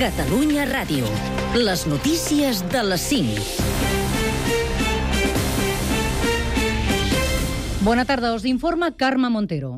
Catalunya Ràdio. Les notícies de les 5. Bona tarda, us informa Carme Montero.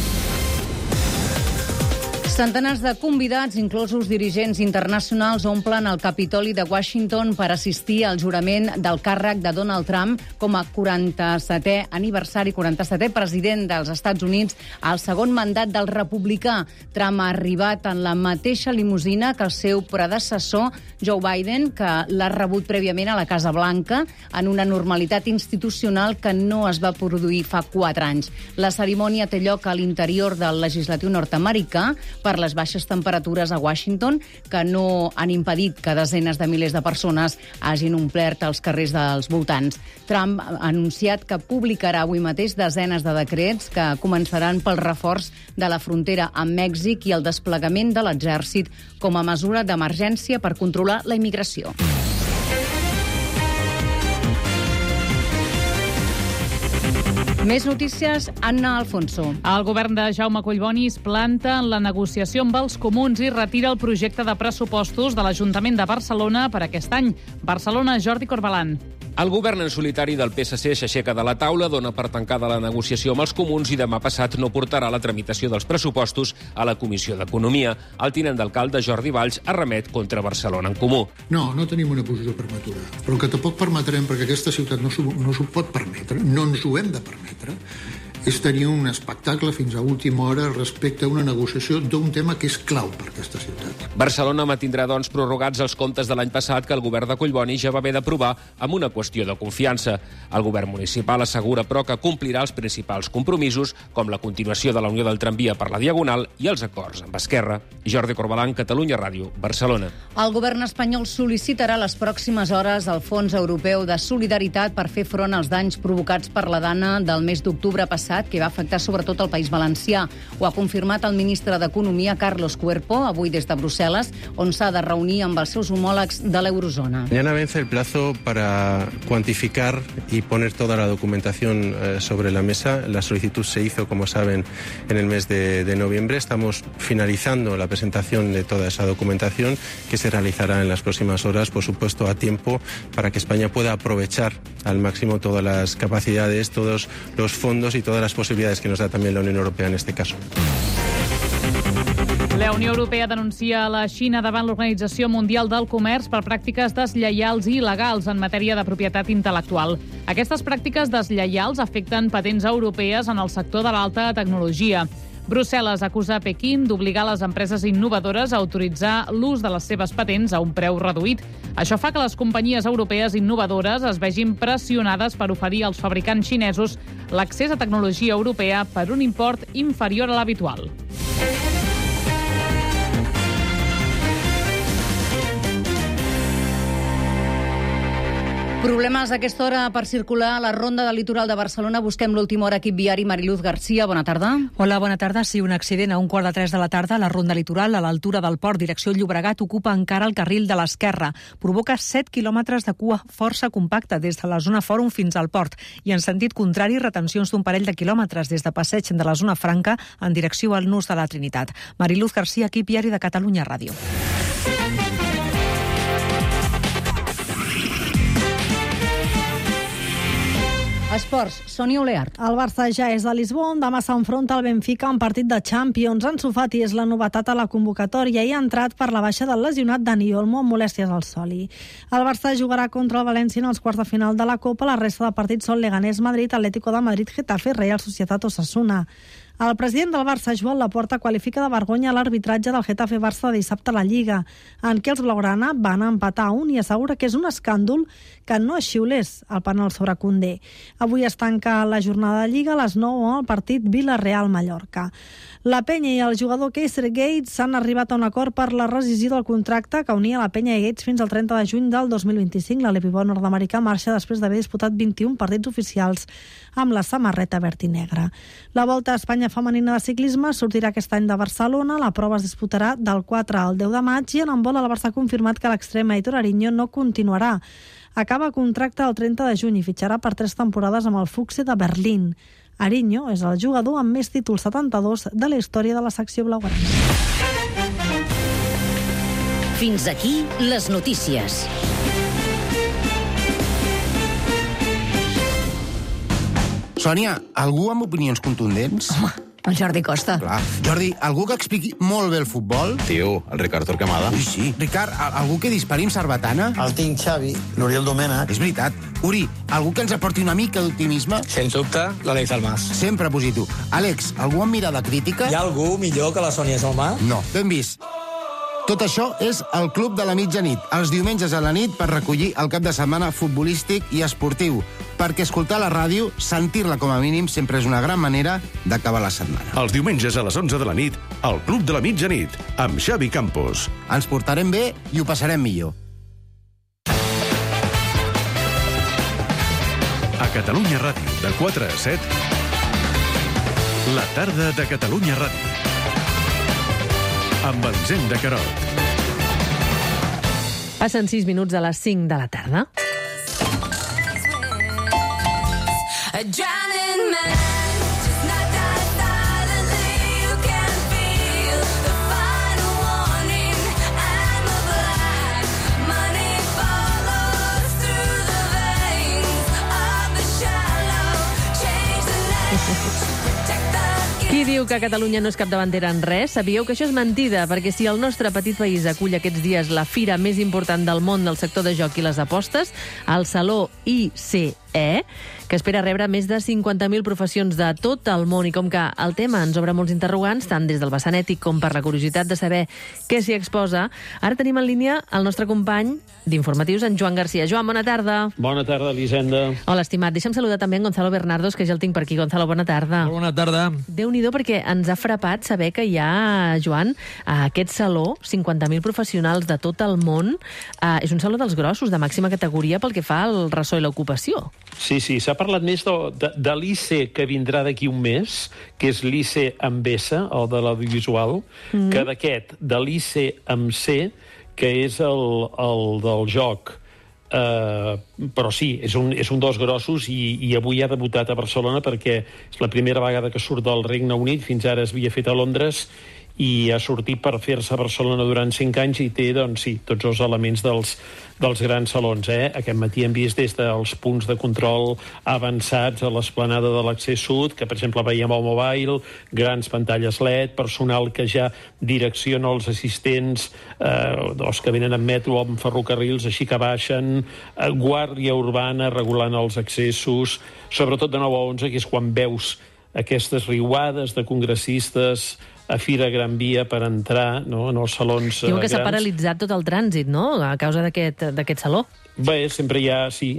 Centenars de convidats, inclosos dirigents internacionals, omplen el Capitoli de Washington per assistir al jurament del càrrec de Donald Trump com a 47è aniversari, 47è president dels Estats Units, al segon mandat del republicà. Trump ha arribat en la mateixa limusina que el seu predecessor, Joe Biden, que l'ha rebut prèviament a la Casa Blanca en una normalitat institucional que no es va produir fa 4 anys. La cerimònia té lloc a l'interior del legislatiu nord-americà per les baixes temperatures a Washington, que no han impedit que desenes de milers de persones hagin omplert els carrers dels voltants. Trump ha anunciat que publicarà avui mateix desenes de decrets que començaran pel reforç de la frontera amb Mèxic i el desplegament de l'exèrcit com a mesura d'emergència per controlar la immigració. Més notícies, Anna Alfonso. El govern de Jaume Collboni es planta en la negociació amb els comuns i retira el projecte de pressupostos de l'Ajuntament de Barcelona per aquest any. Barcelona, Jordi Corbalan. El govern en solitari del PSC s'aixeca de la taula, dona per tancada la negociació amb els comuns i demà passat no portarà la tramitació dels pressupostos a la Comissió d'Economia. El tinent d'alcalde Jordi Valls arremet contra Barcelona en Comú. No tenim una posició prematura, però el que tampoc permetrem, perquè aquesta ciutat no s'ho pot permetre, no ens ho hem de permetre, és tenir un espectacle fins a última hora respecte a una negociació d'un tema que és clau per aquesta ciutat. Barcelona mantindrà, doncs, prorrogats els comptes de l'any passat que el govern de Collboni ja va haver d'aprovar amb una qüestió de confiança. El govern municipal assegura, però, que complirà els principals compromisos, com la continuació de la unió del tramvia per la Diagonal i els acords amb Esquerra. Jordi Corbalan, Catalunya Ràdio, Barcelona. El govern espanyol sol·licitarà les pròximes hores el Fons Europeu de Solidaritat per fer front als danys provocats per la dana del mes d'octubre passat, que va afectar sobretot el País Valencià. Ho ha confirmat el ministre d'Economia, Carlos Cuerpo, avui des de Brussel·les, on s'ha de reunir amb els seus homòlegs de l'eurozona. Mañana vence el plazo para cuantificar y poner toda la documentación sobre la mesa. La solicitud se hizo, como saben, en el mes de noviembre. Estamos finalizando la presentación de toda esa documentación que se realizará en las próximas horas, por supuesto, a tiempo para que España pueda aprovechar al máximo todas las capacidades, todos los fondos y todas las posibilidades que nos da también la Unión Europea en este caso. La Unió Europea denuncia la Xina davant l'Organització Mundial del Comerç per pràctiques deslleials i il·legals en matèria de propietat intel·lectual. Aquestes pràctiques deslleials afecten patents europees en el sector de l'alta tecnologia. Brussel·les acusa Pequín d'obligar les empreses innovadores a autoritzar l'ús de les seves patents a un preu reduït. Això fa que les companyies europees innovadores es vegin pressionades per oferir als fabricants xinesos l'accés a tecnologia europea per un import inferior a l'habitual. Problemes a aquesta hora per circular a la ronda del litoral de Barcelona. Busquem l'última hora, equip viari. Mariluz García, bona tarda. Hola, bona tarda. Sí, un accident a 2:45 de la tarda a la ronda litoral, a l'altura del port, direcció Llobregat, ocupa encara el carril de l'esquerra. Provoca 7 quilòmetres de cua força compacta des de la zona Fòrum fins al port i en sentit contrari retencions d'un parell de quilòmetres des de Passeig de la zona Franca en direcció al Nus de la Trinitat. Mariluz García, equip viari de Catalunya Ràdio. Esports, Sònia Oleart. El Barça ja és a Lisbona, demà s'enfronta al Benfica en partit de Champions. Ansu Fati és la novetat a la convocatòria i ha entrat per la baixa del lesionat Dani Olmo amb molèsties al soli. El Barça jugarà contra el València en els quarts de final de la Copa. La resta de partits són Leganés, Madrid, Atlético de Madrid, Getafe, Real Societat, Osasuna. El president del Barça, Joan Laporta, qualifica de vergonya l'arbitratge del Getafe-Barça de dissabte a la Lliga, en què els blaugrana van empatar a 1 i assegura que és un escàndol que no es xiulés el penal sobre Koundé. Avui es tanca la jornada de Lliga a les 9 al partit Villarreal-Mallorca. La Penya i el jugador Keiser Gates han arribat a un acord per la rescisió del contracte que unia la Penya i Gates fins al 30 de juny del 2025. L'alepivot nord-americà marxa després d'haver disputat 21 partits oficials amb la samarreta verd i negra. La Volta a Espanya femenina de ciclisme sortirà aquest any de Barcelona. La prova es disputarà del 4 al 10 de maig i en handbol el Barça ha confirmat que l'extrema Aitor Ariño no continuarà. Acaba contracte el 30 de juny i fitxarà per 3 temporades amb el Fuchse de Berlín. Ariño és el jugador amb més títols, 72, de la història de la secció blaugrana. Fins aquí les notícies. Sònia, algú amb opinions contundents? Home, el Jordi Costa. Clar. Jordi, algú que expliqui molt bé el futbol? Tio, el Ricard Torquemada. Ui, sí. Ricard, algú que dispari amb sarbatana? El tinc Xavi, l'Oriol Domènech. És veritat. Uri, algú que ens aporti una mica d'optimisme? Sens dubte, l'Àlex Almàs. Sempre positiu. Àlex, algú amb mirada crítica? Hi ha algú millor que la Sònia Salmà? No, ben vist. Tot això és el Club de la Mitjanit, els diumenges a la nit per recollir el cap de setmana futbolístic i esportiu. Perquè escoltar la ràdio, sentir-la com a mínim, sempre és una gran manera d'acabar la setmana. Els diumenges a les 11 de la nit, al Club de la Mitjanit, amb Xavi Campos. Ens portarem bé i ho passarem millor. A Catalunya Ràdio, de 4 a 7, la tarda de Catalunya Ràdio. Amb Elisenda de Queralt. Passen 6 minuts a les 5 de la tarda. Qui diu que Catalunya no és capdavantera en res? Sabíeu que això és mentida, perquè si el nostre petit país acull aquests dies la fira més important del món del sector de joc i les apostes, el Saló ICE, que espera rebre més de 50.000 professions de tot el món, i com que el tema ens obre molts interrogants, tant des del vessant ètic com per la curiositat de saber què s'hi exposa, ara tenim en línia el nostre company d'informatius, en Joan Garcia. Joan, bona tarda. Bona tarda, Elisenda. Hola, estimat. Deixa'm saludar també en Gonzalo Bernardos, que ja el tinc per aquí. Gonzalo, bona tarda. Bona tarda. Déu-n'hi-do, perquè ens ha frapat saber que hi ha, Joan, a aquest saló, 50.000 professionals de tot el món. És un saló dels grossos, de màxima categoria pel que fa al ressò i l'ocupació. Sí, s'ha parlat més de l'ICE que vindrà d'aquí un mes, que és l'ICE amb S, el de l'audiovisual, que d'aquest, de l'ICE amb C, que és el del joc. Però sí, és un dels grossos i avui ha debutat a Barcelona perquè és la primera vegada que surt del Regne Unit. Fins ara es havia fet a Londres i ha sortit per fer-se a Barcelona durant 5 anys i té, doncs sí, tots els elements dels grans salons. Aquest matí hem vist des dels punts de control avançats a l'esplanada de l'Accés Sud, que per exemple veiem el mobile, grans pantalles LED, personal que ja direcciona els assistents, els que venen en metro o en ferrocarrils, així que baixen, guàrdia urbana regulant els accessos, sobretot de 9 a 11, que és quan veus aquestes riuades de congressistes a Fira Gran Via per entrar, no, en els salons Diu que grans. s'ha paralitzat tot el trànsit, no?, a causa d'aquest saló. Bé, sempre hi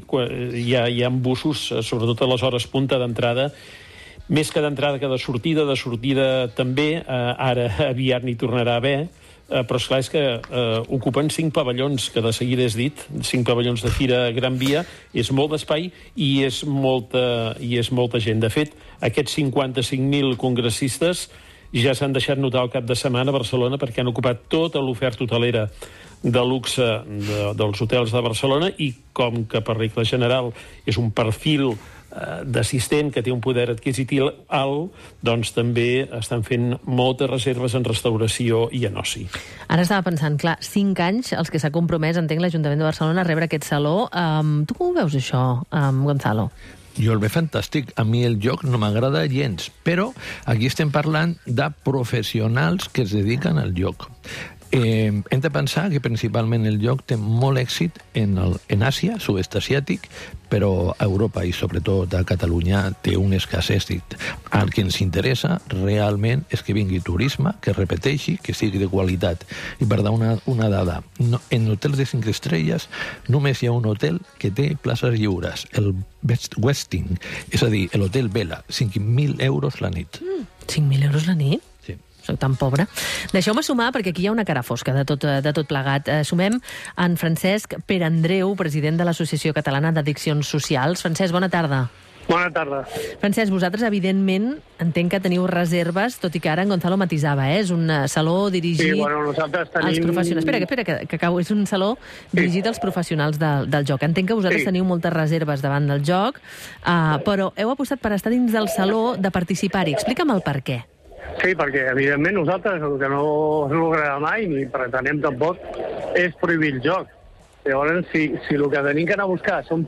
ha busos, sobretot a les hores punta d'entrada, més que d'entrada que de sortida també, ara aviat n'hi tornarà a haver, però esclar, és que ocupen 5 pavellons, que de seguida és dit, 5 pavellons de Fira Gran Via, és molt d'espai i és molta gent. De fet, aquests 55.000 congressistes ja s'han deixat notar el cap de setmana a Barcelona perquè han ocupat tota l'oferta hotelera de luxe dels hotels de Barcelona i com que per regla general és un perfil d'assistent que té un poder adquisitiu alt, doncs també estan fent moltes reserves en restauració i en oci. Ara estava pensant, clar, 5 anys els que s'ha compromès, entenc, l'Ajuntament de Barcelona a rebre aquest saló. Tu com ho veus, això, Gonzalo? Jo el veig fantàstic. A mi el joc no m'agrada gens, però aquí estem parlant de professionals que es dediquen al joc. Hem de pensar que principalment el joc té molt èxit en Àsia, sud-est asiàtic, però a Europa i sobretot a Catalunya té un escàs èxit. El que ens interessa realment és que vingui turisme, que repeteixi, que sigui de qualitat. I per dar una dada, en hotels de 5 estrelles només hi ha un hotel que té places lliures, el Westin, és a dir, l'hotel Vela, 5.000 euros la nit. 5.000 euros la nit? Sí. Soc tan pobre. Deixeu-me sumar, perquè aquí hi ha una cara fosca de tot plegat. Sumem en Francesc Perandreu, president de l'Associació Catalana d'Addiccions Socials. Francesc, bona tarda. Bona tarda. Francesc, vosaltres, evidentment, entenc que teniu reserves, tot i que ara en Gonzalo matisava, és un saló dirigit nosaltres tenim... als professionals. Espera, que acabo. És un saló dirigit als professionals del joc. Entenc que vosaltres teniu moltes reserves davant del joc, però heu apostat per estar dins del saló, de participar-hi. Explica'm el per què. Sí, perquè, evidentment, nosaltres el que no es lograrà mai, ni pretenem tampoc, és prohibir el joc. Llavors, si el que tenim que anar a buscar són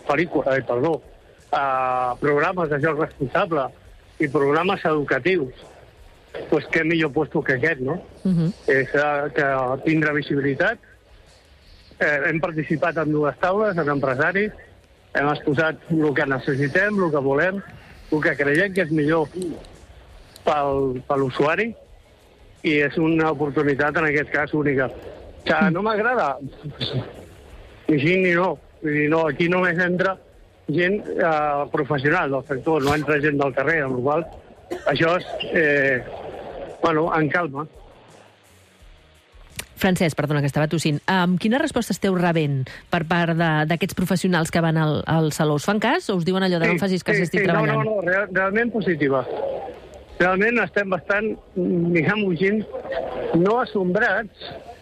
programes de joc responsable i programes educatius, doncs què millor puesto que aquest, no? És que tindrà visibilitat. Hem participat en 2 taules, en empresaris, hem exposat el que necessitem, el que volem, el que creiem que és millor per l'usuari, i és una oportunitat, en aquest cas, única. Que no m'agrada, ni sí ni no. Vull dir, no, aquí només entra gent professional del sector, no entra gent del carrer, amb la qual això és, en calma. Francesc, perdona, que estava tossint. Quina resposta esteu rebent per part d'aquests professionals que van al saló? Us fan cas o us diuen allò de no facis cas, estic treballant? No, realment positiva. Realment estem bastant, diguem-ho així, no assombrats,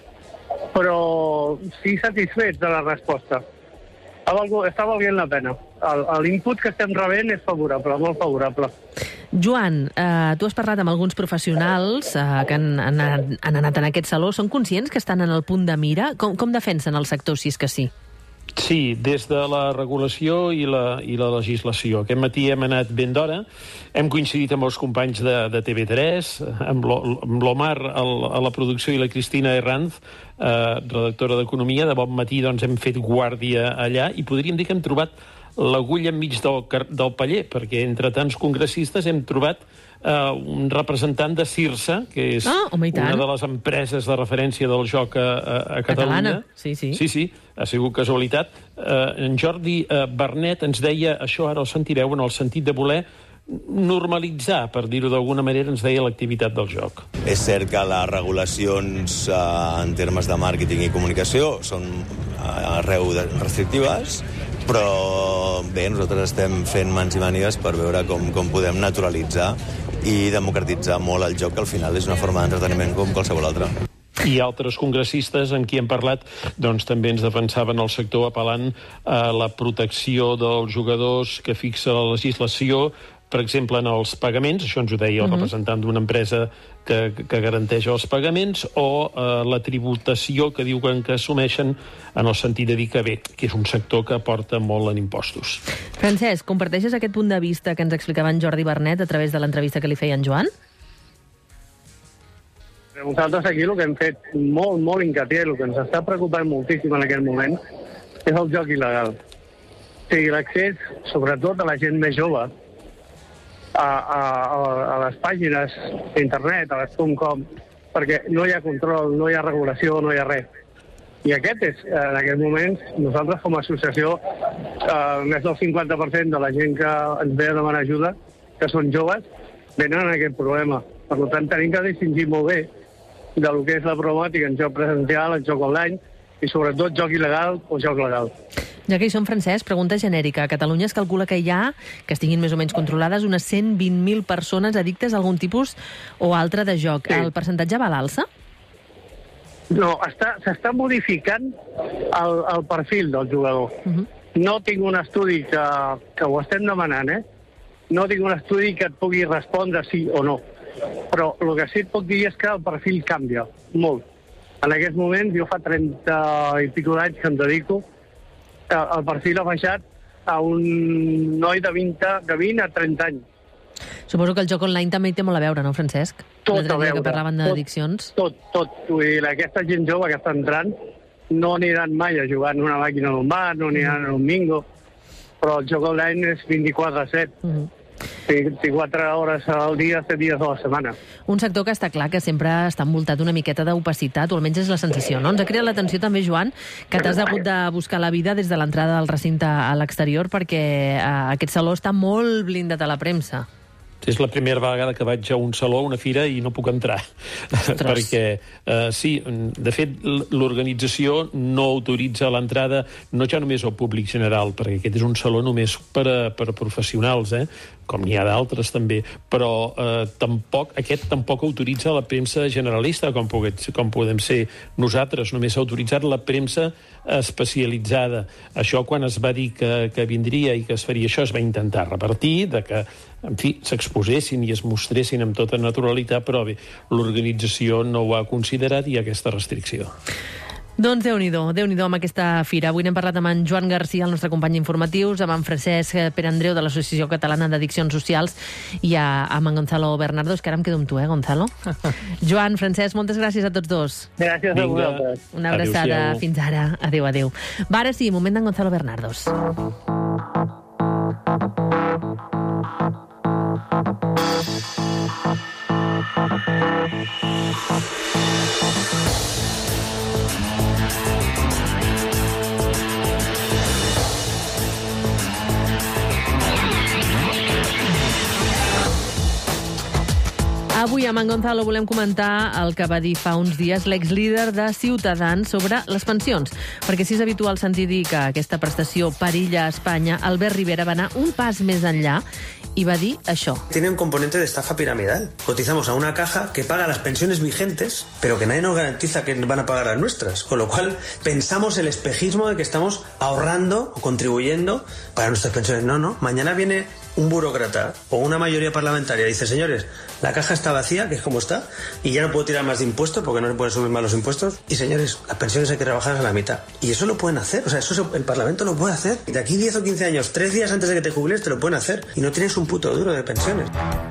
però sí satisfets de la resposta. Està valent la pena. L'input que estem rebent és favorable, molt favorable. Joan, tu has parlat amb alguns professionals que han anat en aquest saló. Són conscients que estan en el punt de mira? Com defensen el sector, si és que sí? Sí, des de la regulació i la legislació. Aquest matí hem anat ben d'hora, hem coincidit amb els companys de TV3, amb l'Omar a la producció i la Cristina Herranz, redactora d'Economia. De bon matí doncs, hem fet guàrdia allà i podríem dir que hem trobat l'agulla enmig del paller, perquè entre tants congressistes hem trobat un representant de Cirsa, que és una de les empreses de referència del joc a Catalunya. Sí, ha sigut casualitat. En Jordi Bernet ens deia, això ara ho sentireu, en el sentit de voler normalitzar, per dir-ho d'alguna manera, ens deia l'activitat del joc. És cert que les regulacions en termes de màrqueting i comunicació són arreu restrictives, però bé, nosaltres estem fent mans i mànigues per veure com podem naturalitzar i democratitzar molt el joc, que al final és una forma d'entreteniment com qualsevol altra. I altres congressistes amb qui hem parlat doncs, també ens defensaven el sector apel·lant a la protecció dels jugadors que fixa la legislació, per exemple, en els pagaments, això ens ho deia el representant d'una empresa que garanteix els pagaments, o la tributació que diuen que assumeixen en el sentit de dir que bé, que és un sector que aporta molt en impostos. Francesc, comparteixes aquest punt de vista que ens explicava en Jordi Bernet a través de l'entrevista que li feia en Joan? Nosaltres aquí el que hem fet molt hincapié, el que ens està preocupant moltíssim en aquest moment, és el joc il·legal. O sigui, l'accés, sobretot a la gent més jove, a les pàgines d'internet, a les .com, perquè no hi ha control, no hi ha regulació, no hi ha res. I aquest és, en aquest moment, nosaltres com a associació, més del 50% de la gent que ens ve a demanar ajuda, que són joves, venen en aquest problema. Per tant, tenim que distingir molt bé del que és la problemàtica en joc presencial, en joc online, i sobretot joc il·legal o joc legal. Ja que hi som, Francesc, pregunta genèrica. A Catalunya es calcula que hi ha, que estiguin més o menys controlades, unes 120.000 persones addictes a algun tipus o altre de joc. Sí. El percentatge va a l'alça? No, s'està modificant el perfil del jugador. No tinc un estudi que ho estem demanant, No tinc un estudi que et pugui respondre sí o no. Però el que sí et puc dir és que el perfil canvia molt. En aquest moment, jo fa 30 i pico d'anys que em dedico, el perfil ha baixat a un noi de 20 a 30 anys. Suposo que el joc online també hi té molt a veure, no, Francesc? Tot a veure. Que parlaven d'addiccions. Tot. Vull dir, aquesta gent jove que està entrant no aniran mai a jugar en una màquina d'un bar, no aniran en un bingo, però el joc online és 24/7. 24 hores al dia, 7 dies a la setmana. Un sector que està clar que sempre està envoltat una miqueta d'opacitat, o almenys és la sensació, no? Ens ha cridat l'atenció també, Joan, que t'has hagut de buscar la vida des de l'entrada del recinte a l'exterior perquè aquest saló està molt blindat a la premsa. És la primera vegada que vaig a un saló, a una fira, i no puc entrar. Perquè, sí, de fet, l'organització no autoritza l'entrada, no ja només al públic general, perquè aquest és un saló només per a professionals, com n'hi ha d'altres també, però aquest tampoc autoritza la premsa generalista, com podem ser nosaltres. Només s'ha autoritzat la premsa especialitzada. Això, quan es va dir que vindria i que es faria això, es va intentar repartir, de que, en fi, s'exposessin i es mostressin amb tota naturalitat, però bé, l'organització no ho ha considerat i hi ha aquesta restricció. Doncs Déu-n'hi-do amb aquesta fira. Avui n'hem parlat amb en Joan Garcia, el nostre company informatius, amb en Francesc Pere Andreu de l'Associació Catalana d'Addiccions Socials i amb en Gonzalo Bernardos, que ara em quedo amb tu, Gonzalo? Joan, Francesc, moltes gràcies a tots dos. Gràcies a vosaltres. Una abraçada. Fins ara. Adéu. Va, ara sí, moment d'en Gonzalo Bernardos. Avui amb en Gonzalo volem comentar el que va dir fa uns dies l'exlíder de Ciutadans sobre les pensions. Perquè si és habitual sentir dir que aquesta prestació perilla a Espanya, Albert Rivera va anar un pas més enllà y va a dir això. Tiene un componente de estafa piramidal. Cotizamos a una caja que paga las pensiones vigentes, pero que nadie nos garantiza que van a pagar las nuestras. Con lo cual, pensamos el espejismo de que estamos ahorrando o contribuyendo para nuestras pensiones. No. Mañana viene un burócrata o una mayoría parlamentaria y dice, señores, la caja está vacía, que es como está, y ya no puedo tirar más de impuestos porque no se pueden subir más los impuestos. Y señores, las pensiones hay que rebajarlas a la mitad. Y eso lo pueden hacer. O sea, eso el Parlamento lo puede hacer. Y de aquí 10 o 15 años, 3 días antes de que te jubiles, te lo pueden hacer. Y no tienes un puto duro de pensiones.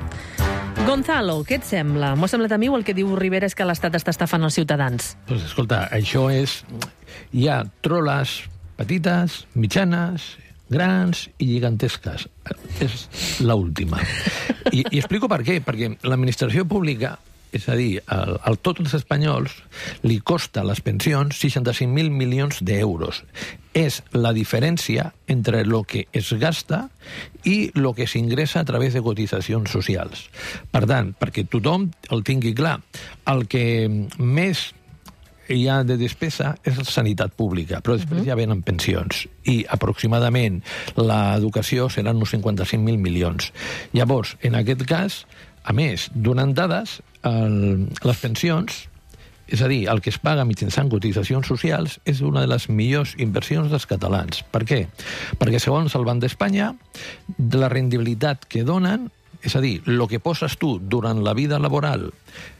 Gonzalo, què et sembla? M'ho ha semblat a mi o el que diu Rivera és que l'Estat està estafant els ciutadans? Pues escolta, això és... Hi ha troles petites, mitjanes, grans i gigantesques. És l'última. I explico per què. Perquè l'administració pública, és a dir, a tots els espanyols, li costa les pensions 65.000 milions d'euros. És la diferència entre lo que es gasta i lo que s'ingressa a través de cotitzacions socials. Per tant, perquè tothom el tingui clar, el que més hi ha de despesa és la sanitat pública, però després ja venen pensions i aproximadament l'educació seran uns 55.000 milions. Llavors, en aquest cas, a més, donant dades, les pensions, és a dir, el que es paga mitjançant cotitzacions socials, és una de les millors inversions dels catalans. Per què? Perquè segons el Banc d'Espanya, la rendibilitat que donen, és a dir, el que poses tu durant la vida laboral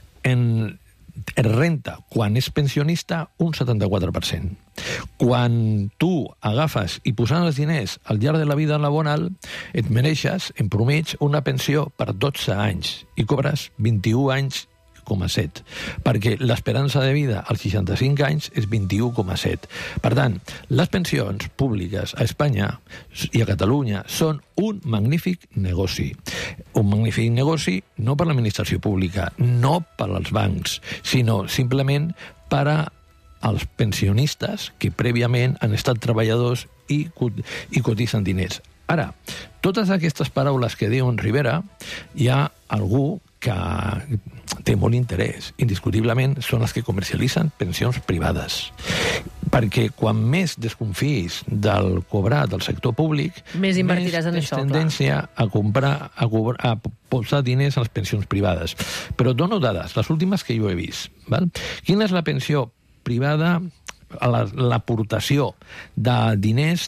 en renta quan és pensionista, un 74%. Quan tu agafes i posant els diners al llarg de la vida laboral, et mereixes, en promig, una pensió per 12 anys i cobres 21 anys, perquè l'esperança de vida als 65 anys és 21,7. Per tant, les pensions públiques a Espanya i a Catalunya són un magnífic negoci. Un magnífic negoci no per l'administració pública, no per als bancs, sinó simplement per als pensionistes que prèviament han estat treballadors i cotitzen diners. Ara, totes aquestes paraules que diu en Rivera, hi ha algú que té molt interès. Indiscutiblement són els que comercialitzen pensions privades. Perquè quan més desconfiïs del cobrar del sector públic, més invertiràs en això, tendència a comprar, a posar diners a les pensions privades. Però dono dades, les últimes que jo he vist. Val? Quina és la pensió privada, l'aportació de diners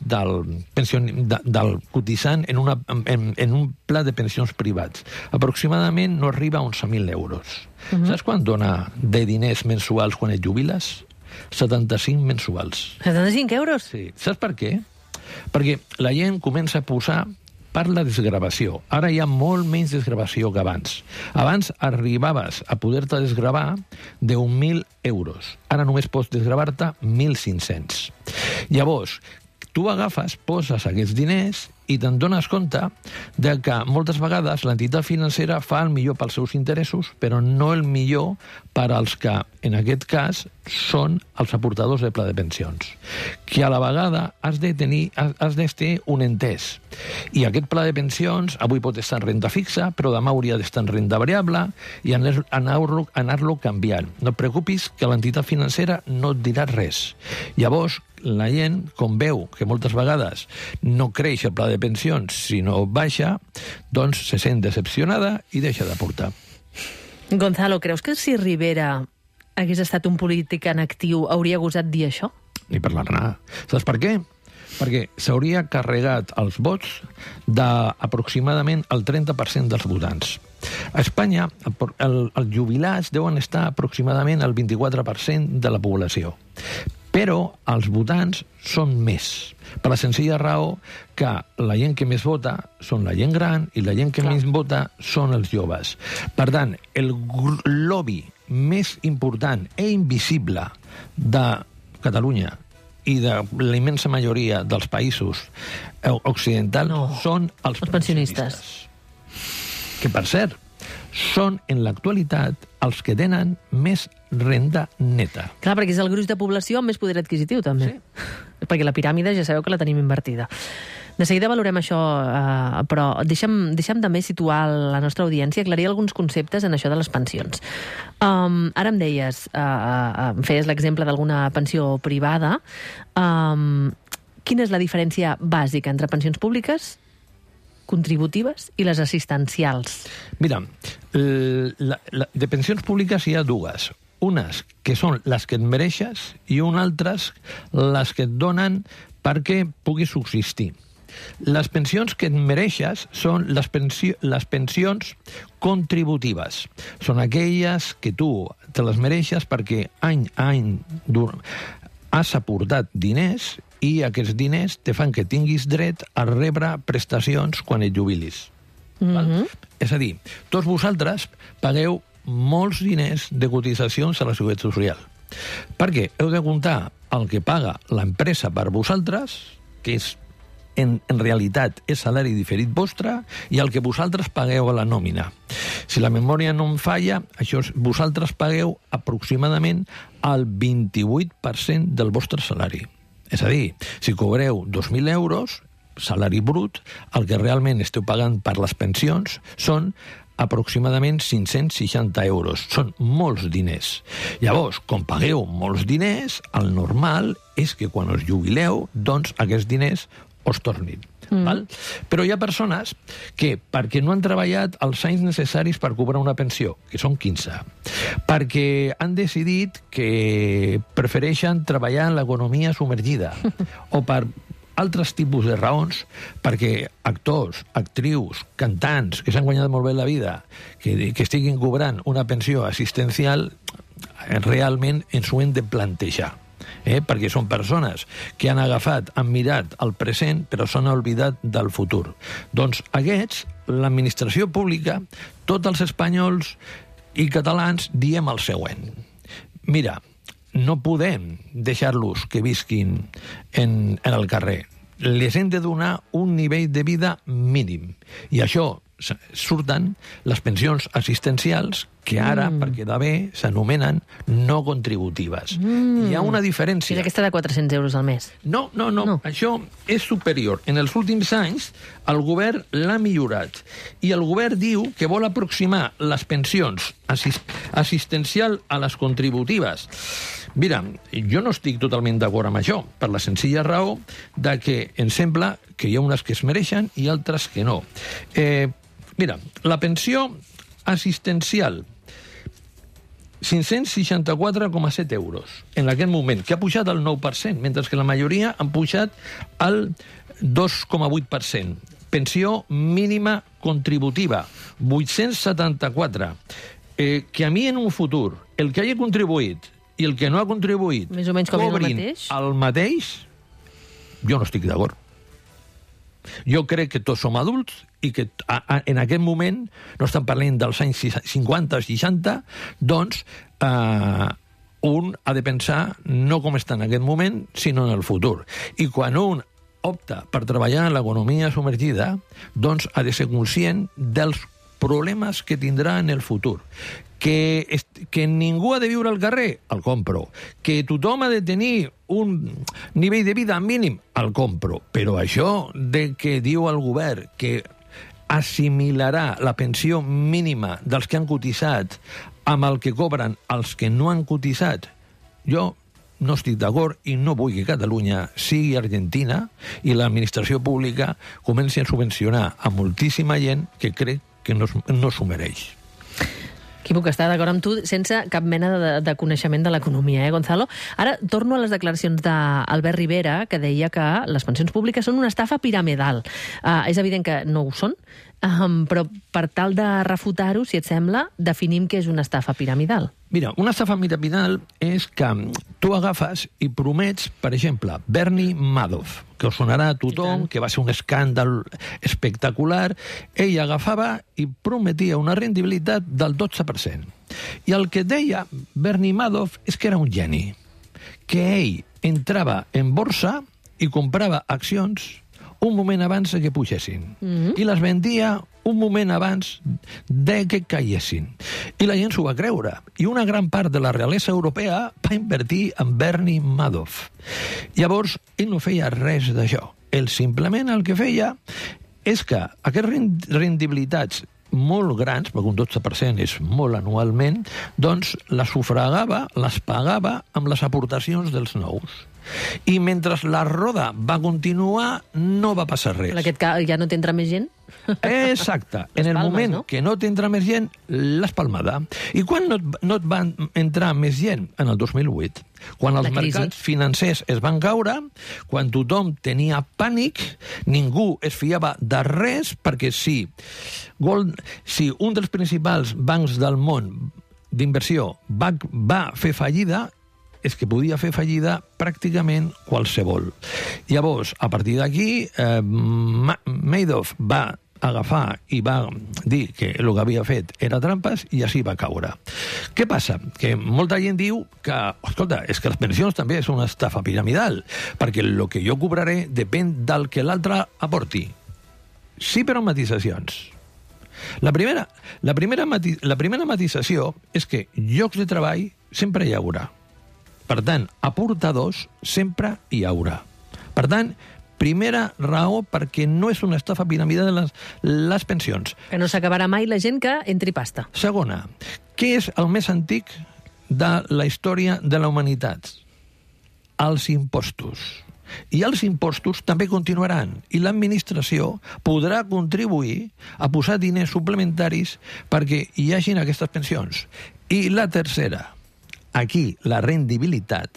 del cotitzant en un pla de pensions privats? Aproximadament no arriba a 11.000 euros. Saps quant dona de diners mensuals quan et jubiles? 75 mensuals. 75 euros? Sí. Saps per què? Perquè la gent comença a posar per la desgravació. Ara hi ha molt menys desgravació que abans. Abans arribaves a poder-te desgravar de 1.000 euros. Ara només pots desgravar-te 1.500. Llavors, tu agafes, poses aquests diners i te'n dones compte de que moltes vegades l'entitat financera fa el millor pels seus interessos, però no el millor per als que, en aquest cas, són els aportadors de pla de pensions. Que a la vegada has de tenir un entès. I aquest pla de pensions avui pot estar en renda fixa, però demà hauria d'estar en renda variable i anar-lo canviant. No et preocupis que l'entitat financera no et dirà res. Llavors, la gent, com veu que moltes vegades no creix el pla de pensions, sinó baixa, doncs se sent decepcionada i deixa d'aportar. Gonzalo, creus que si Rivera hagués estat un polític en actiu hauria gosat dir això? Ni parlar-ne. Saps per què? Perquè s'hauria carregat els vots d'aproximadament el 30% dels votants. A Espanya, els jubilats deuen estar aproximadament al 24% de la població. Però els votants són més, per la senzilla raó que la gent que més vota són la gent gran i la gent que més vota són els joves. Per tant, el lobby més important i invisible de Catalunya i de la immensa majoria dels països occidentals són els pensionistes. Que, per cert, són en l'actualitat els que tenen més renda neta. Clar, perquè és el gruix de població amb més poder adquisitiu, també. Sí. Perquè la piràmide ja sabeu que la tenim invertida. De seguida valorem això, però deixa'm també situar la nostra audiència, aclarir alguns conceptes en això de les pensions. Ara em deies, em feies l'exemple d'alguna pensió privada. Quina és la diferència bàsica entre pensions públiques, contributives i les assistencials? Mira, de pensions públiques hi ha dues. Unes que són les que et mereixes i unes altres les que et donen perquè puguis subsistir. Les pensions que et mereixes són les pensions contributives. Són aquelles que tu te les mereixes perquè any a any has aportat diners i aquests diners te fan que tinguis dret a rebre prestacions quan et jubilis. És a dir, tots vosaltres pagueu molts diners de cotitzacions a la Seguretat Social. Perquè heu de comptar el que paga l'empresa per vosaltres, que és en realitat és salari diferit vostre, i el que vosaltres pagueu a la nòmina. Si la memòria no em falla, vosaltres pagueu aproximadament el 28% del vostre salari. És a dir, si cobreu 2.000 euros, salari brut, el que realment esteu pagant per les pensions són aproximadament 560 euros. Són molts diners. Llavors, com pagueu molts diners, el normal és que quan us jubileu, doncs aquests diners us tornin. Val? Però hi ha persones que, perquè no han treballat els anys necessaris per cobrar una pensió, que són 15, perquè han decidit que prefereixen treballar en l'economia submergida, o per altres tipus de raons, perquè actors, actrius, cantants, que s'han guanyat molt bé la vida, que estiguin cobrant una pensió assistencial, realment ens ho hem de plantejar. Perquè són persones que han agafat, han mirat el present, però s'han oblidat del futur. Doncs aquests, l'administració pública, tots els espanyols i catalans diem el següent. Mira, no podem deixar-los que visquin en el carrer. Les hem de donar un nivell de vida mínim. I això surten les pensions assistencials que ara, per quedar bé, s'anomenen no contributives. Hi ha una diferència. És aquesta de 400 euros al mes? No. Això és superior. En els últims anys, el govern l'ha millorat. I el govern diu que vol aproximar les pensions assistencials a les contributives. Mira, jo no estic totalment d'acord amb això, per la senzilla raó de que em sembla que hi ha unes que es mereixen i altres que no. Mira, la pensió assistencial, 564,7 euros en aquest moment, que ha pujat al 9%, mentre que la majoria han pujat al 2,8%. Pensió mínima contributiva, 874. Que a mi en un futur, el que hagi contribuït i el que no ha contribuït més o menys cobrin el mateix, jo no estic d'acord. Jo crec que tots som adults i que en aquest moment, no estem parlant dels anys 50 o 60, doncs un ha de pensar no com està en aquest moment, sinó en el futur. I quan un opta per treballar en l'economia submergida, doncs ha de ser conscient dels problemes que tindrà en el futur. Que ningú ha de viure al carrer, el compro. Que tothom ha de tenir un nivell de vida mínim, el compro. Però això de que diu el govern que assimilarà la pensió mínima dels que han cotitzat amb el que cobren els que no han cotitzat, jo no estic d'acord i no vull que Catalunya sigui Argentina i l'administració pública comenci a subvencionar a moltíssima gent que crec que no s'ho mereix. Aquí puc estar d'acord amb tu sense cap mena de coneixement de l'economia, Gonzalo? Ara torno a les declaracions d'Albert Rivera, que deia que les pensions públiques són una estafa piramidal. És evident que no ho són, Però per tal de refutar-ho, si et sembla, definim què és una estafa piramidal. Mira, una estafa piramidal és que tu agafes i promets, per exemple, Bernie Madoff, que us sonarà a tothom, que va ser un escàndol espectacular. Ell agafava i prometia una rendibilitat del 12%. I el que deia Bernie Madoff és que era un geni, que ell entrava en borsa i comprava accions un moment abans que pugessin. I les vendia un moment abans de que caiguessin. I la gent s'ho va creure. I una gran part de la realesa europea va invertir en Bernie Madoff. Llavors, ell no feia res d'això. Ell simplement el que feia és que aquestes rendibilitats molt grans, perquè un 12% és molt anualment, doncs les sufragava, les pagava amb les aportacions dels nous. I mentre la roda va continuar, no va passar res. En aquest cas ja no t'entra més gent? Exacte. En el moment que no t'entra més gent, l'has palmada. I quan no et van entrar més gent? En el 2008. Quan els mercats financers es van caure, quan tothom tenia pànic, ningú es fiava de res, perquè si un dels principals bancs del món d'inversió va fer fallida, és que podia fer fallida pràcticament qualsevol. Llavors, a partir d'aquí, Madoff va agafar i va dir que el que havia fet era trampes i així va caure. Què passa? Que molta gent diu que, escolta, és que les pensions també és una estafa piramidal, perquè el que jo cobraré depèn del que l'altre aporti. Sí, però amb matisacions. La primera matisació és que llocs de treball sempre hi haurà. Per tant, aportadors sempre hi haurà. Per tant, primera raó perquè no és una estafa piramidal de les pensions. Que no s'acabarà mai la gent que entri pasta. Segona, què és el més antic de la història de la humanitat? Els impostos. I els impostos també continuaran i l'administració podrà contribuir a posar diners suplementaris perquè hi hagin aquestes pensions. I la tercera, aquí la rendibilitat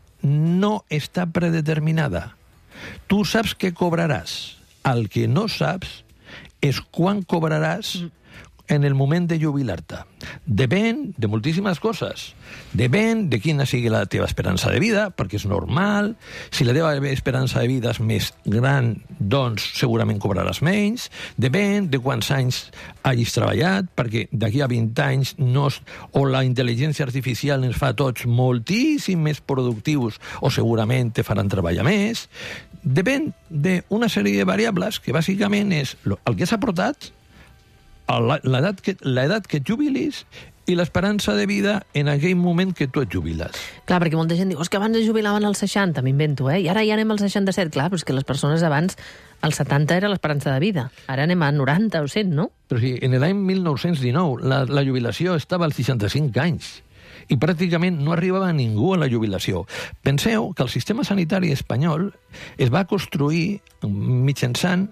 no està predeterminada. Tu saps què cobraràs. El que no saps és quan cobraràs en el moment de jubilar-te. Depèn de moltíssimes coses. Depèn de quina sigui la teva esperança de vida, perquè és normal. Si la teva esperança de vida és més gran, doncs segurament cobraràs menys. Depèn de quants anys hagis treballat, perquè d'aquí a 20 anys o la intel·ligència artificial ens fa tots moltíssim més productius o segurament te faran treballar més. Depèn d'una sèrie de variables que bàsicament és el que has aportat, l'edat que et jubilis i l'esperança de vida en aquell moment que tu et jubiles. Clar, perquè molta gent diu, que abans es jubilaven als 60, m'invento, i ara ja anem als 67. Clar, però és que les persones abans, als 70 era l'esperança de vida. Ara anem a 90 o 100, no? Però sí, en l'any 1919 la jubilació estava als 65 anys i pràcticament no arribava ningú a la jubilació. Penseu que el sistema sanitari espanyol es va construir mitjançant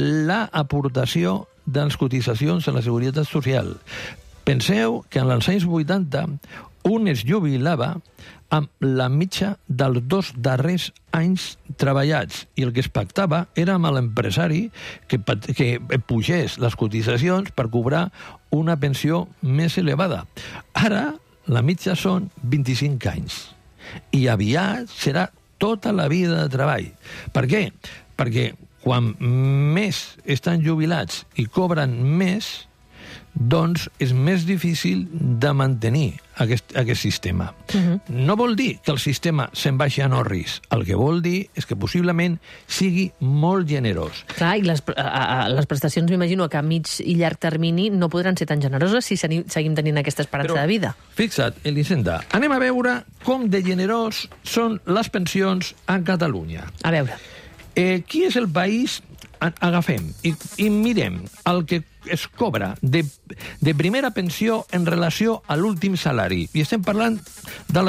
l'aportació de les cotitzacions a la Seguretat Social. Penseu que en els anys 80 un es jubilava amb la mitja dels 2 darrers anys treballats i el que es pactava era amb l'empresari que pugés les cotitzacions per cobrar una pensió més elevada. Ara la mitja són 25 anys i aviat serà tota la vida de treball. Per què? Perquè quan més estan jubilats i cobren més, doncs és més difícil de mantenir aquest sistema. No vol dir que el sistema se'n vagi a Norris. El que vol dir és que possiblement sigui molt generós. Clar, i les prestacions m'imagino que a mig i llarg termini no podran ser tan generoses si seguim tenint aquesta esperança de vida. Fixa't, Elisenda, anem a veure com de generós són les pensions a Catalunya. A veure. Qui és el país? Agafem i mirem el que es cobra de primera pensió en relació a l'últim salari. I estem parlant de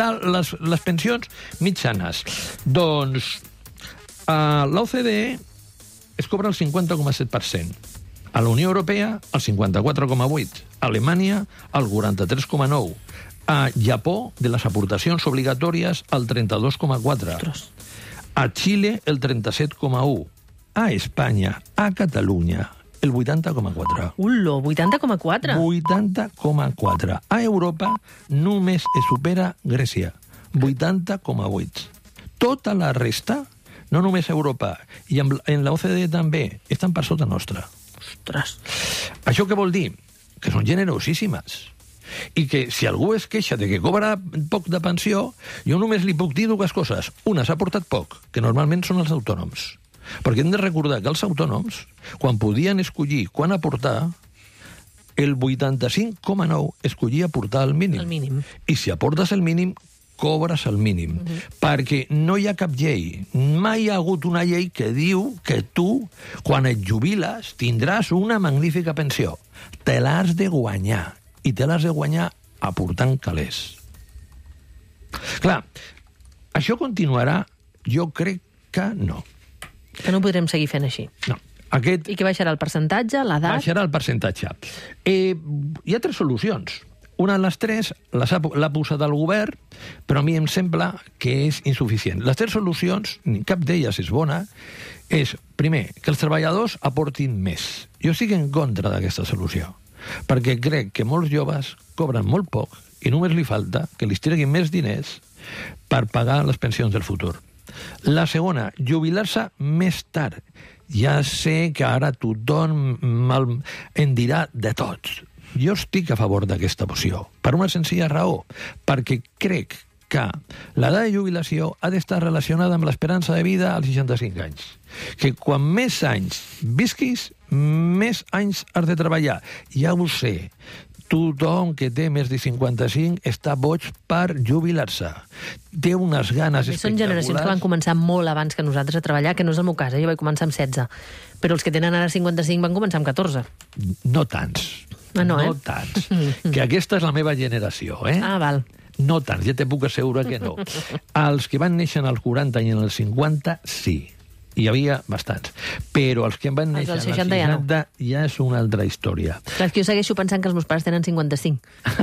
les pensions mitjanes. Doncs a l'OCDE es cobra el 50,7%. A la Unió Europea, el 54,8%. A Alemanya, el 43,9%. A Japó, de les aportacions obligatòries, el 32,4%. A Xile, el 37,1%. A Espanya, a Catalunya el 80,4. Ullo, 80,4? 80,4. A Europa només es supera Grècia, 80,8. Tota la resta, no només a Europa, i en la OCDE també, estan per sota nostra. Ostres. Això què vol dir? Que són generosíssimes. I que si algú es queixa de que cobra poc de pensió, jo només li puc dir dues coses. Una, s'ha aportat poc, que normalment són els autònoms. Perquè hem de recordar que els autònoms, quan podien escollir quan aportar, el 85,9 escollia aportar el mínim. El mínim. I si aportes el mínim, cobres el mínim. Perquè no hi ha cap llei. Mai hi ha hagut una llei que diu que tu, quan et jubiles, tindràs una magnífica pensió. Te l'has de guanyar. I te l'has de guanyar aportant calés. Clar, això continuarà? Jo crec que no. Que no podrem seguir fent així. No. I que baixarà el percentatge, l'edat? Baixarà el percentatge. Hi ha 3 solucions. Una de les 3 l'ha posat el govern, però a mi em sembla que és insuficient. Les 3 solucions, cap d'elles és bona, és, primer, que els treballadors aportin més. Jo estic en contra d'aquesta solució, perquè crec que molts joves cobren molt poc i només li falta que li treguin més diners per pagar les pensions del futur. La segona, jubilar-se més tard. Ja sé que ara tothom en dirà de tots. Jo estic a favor d'aquesta opció, per una senzilla raó, perquè crec que l'edat de jubilació ha d'estar relacionada amb l'esperança de vida als 65 anys. Que quan més anys visquis, més anys has de treballar. Ja ho sé, tothom que té més de 55 està boig per jubilar-se. Té unes ganes espectaculars. Són generacions que van començar molt abans que nosaltres a treballar, que no és el meu cas, jo vaig començar amb 16. Però els que tenen ara 55 van començar amb 14. No tants. No tants. Que aquesta és la meva generació, eh? Ah, val. No tants, ja te puc assegurar que no. Els que van néixer als 40 i als 50, sí. Hi havia bastants. Però els que van néixer als 60 ja és una altra història. Clar, que jo segueixo pensant que els meus pares tenen 55.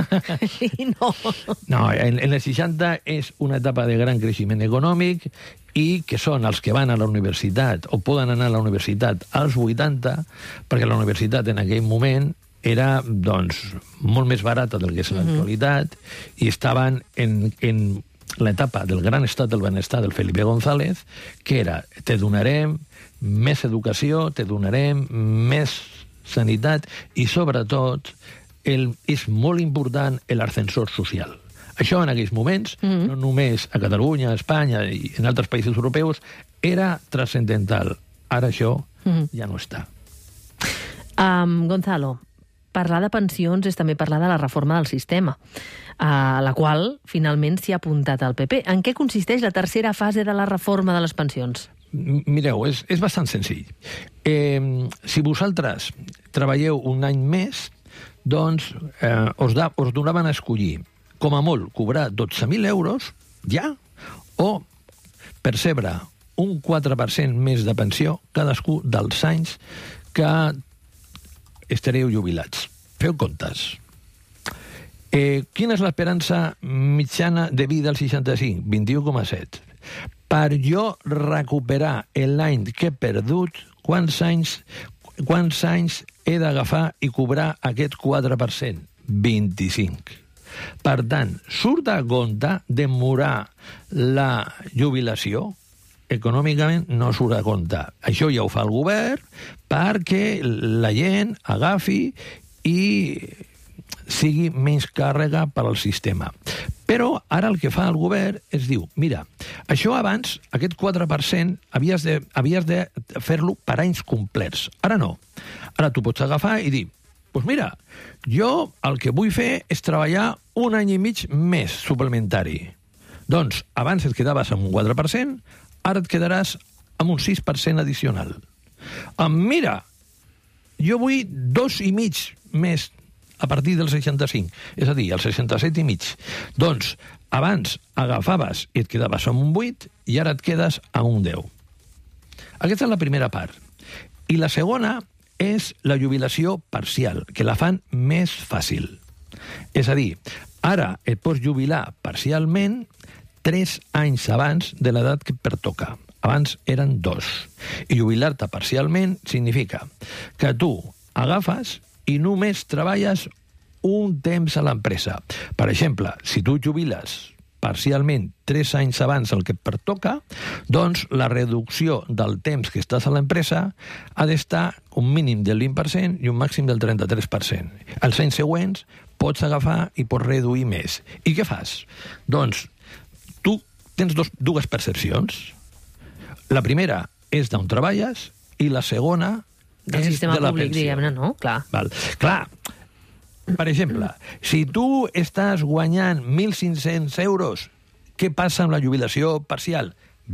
I no. No, en els 60 és una etapa de gran creixement econòmic i que són els que van a la universitat o poden anar a la universitat als 80, perquè la universitat en aquell moment era, doncs, molt més barata del que és l'actualitat i estaven en l'etapa del gran estat del benestar del Felipe González, que era, te donarem més educació, te donarem més sanitat i, sobretot, és molt important l'ascensor social. Això en aquells moments, no només a Catalunya, a Espanya i en altres països europeus, era transcendental. Ara això ja no està. Gonzalo, parlar de pensions és també parlar de la reforma del sistema, a la qual finalment s'hi ha apuntat el PP. En què consisteix la tercera fase de la reforma de les pensions? Mireu, és bastant senzill. Si vosaltres treballeu un any més, doncs us donaven a escollir, com a molt, cobrar 12.000 euros, ja, o percebre un 4% més de pensió cadascú dels anys que estareu jubilats. Feu comptes. Quina és l'esperança mitjana de vida als 65? 21,7. Per jo recuperar l'any que he perdut, quants anys he d'agafar i cobrar aquest 4%? 25. Per tant, surt a compte demorar la jubilació? Econòmicament no surt a compte. Això ja ho fa el govern perquè la gent agafi i sigui menys càrrega per al sistema. Però ara el que fa el govern és diu, mira, això abans, aquest 4%, havies de fer-lo per anys complets. Ara no. Ara tu pots agafar i dir, doncs mira, jo el que vull fer és treballar un any i mig més suplementari. Doncs abans et quedaves amb un 4%, ara et quedaràs amb un 6% addicional. Mira, jo vull 2,5 més a partir del 65, és a dir, el 67,5. Doncs abans agafaves i et quedaves amb un 8 i ara et quedes a un 10. Aquesta és la primera part. I la segona és la jubilació parcial, que la fan més fàcil. És a dir, ara et pots jubilar parcialment 3 anys abans de l'edat que pertoca. Abans eren 2. I jubilar-te parcialment significa que tu agafes i només treballes un temps a l'empresa. Per exemple, si tu jubiles parcialment 3 anys abans el que et pertoca, doncs la reducció del temps que estàs a l'empresa ha d'estar un mínim del 20% i un màxim del 33%. Els anys següents pots agafar i pots reduir més. I què fas? Doncs tu tens dues percepcions. La primera és d'on treballes i la segona del és sistema de la públic, pensió. diguem-ne, no? Clar. Val. Clar, per exemple, si tu estàs guanyant 1.500 euros, què passa amb la jubilació parcial?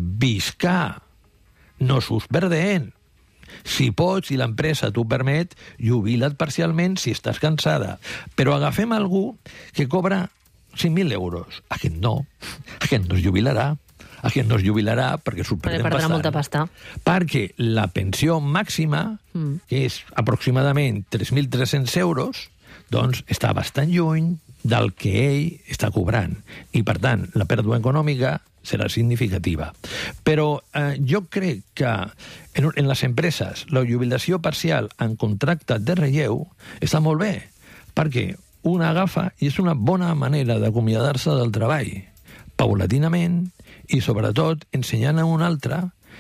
Visca, no sus perdent. Si pots, si l'empresa t'ho permet, jubila't parcialment si estàs cansada. Però agafem algú que cobra 5.000 euros. Aquest no es jubilarà. Aquest no es jubilarà perquè s'ho perdrà Perdrà bastant. molta pasta. Perquè la pensió màxima, que és aproximadament 3.300 euros, doncs està bastant lluny del que ell està cobrant. I, per tant, la pèrdua econòmica serà significativa. Però jo crec que en les empreses la jubilació parcial en contracte de relleu està molt bé, perquè una agafa i és una bona manera d'acomiadar-se del treball, paulatinament i, sobretot, ensenyant a un altre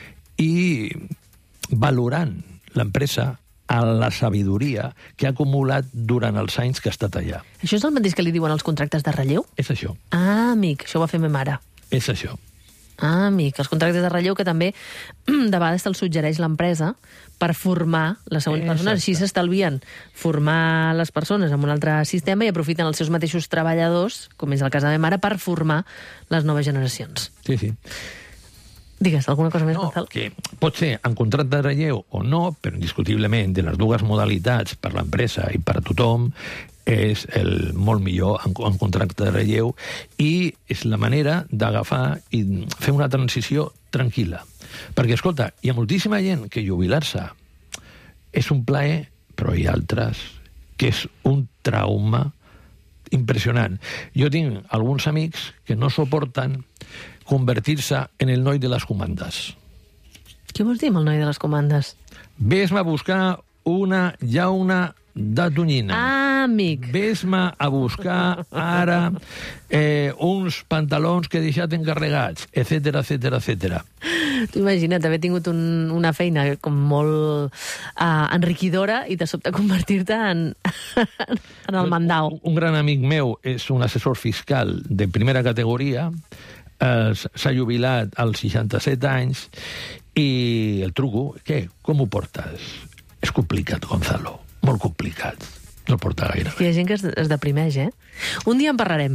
i valorant l'empresa a la sabidoria que ha acumulat durant els anys que ha estat allà. Això és el mateix que li diuen els contractes de relleu? És això. Ah, amic, això ho va fer ma mare. És això. Ah, amic, els contractes de relleu que també de vegades te'ls suggereix l'empresa per formar les següents persones. Així s'estalvien formar les persones amb un altre sistema i aprofiten els seus mateixos treballadors, com és el cas de la meva mare, per formar les noves generacions. Sí, sí. Digues, alguna cosa més, No, Gonzalo? que pot ser en contracte de relleu o no, però indiscutiblement de les dues modalitats per l'empresa i per a tothom és el molt millor en contracte de relleu i és la manera d'agafar i fer una transició tranquil·la. Perquè, escolta, hi ha moltíssima gent que jubilar-se és un plaer, però hi ha altres que és un trauma impressionant. Jo tinc alguns amics que no suporten convertir-se en el noi de les comandes. Què vols dir amb el noi de les comandes? Ves-me a buscar una llauna de tonyina. Ah, amic. Ves-me a buscar ara uns pantalons que he deixat encarregats, etc, etc, etc. Tu imagina't haver tingut una feina com molt enriquidora i de sobte convertir-te en el mandau. Un gran amic meu és un assessor fiscal de primera categoria, s'ha jubilat als 67 anys i el truco, què? Com ho portes? És complicat, Gonzalo, molt complicat. No el porta gaire. Hi ha gent que es deprimeix, eh? Un dia en parlarem.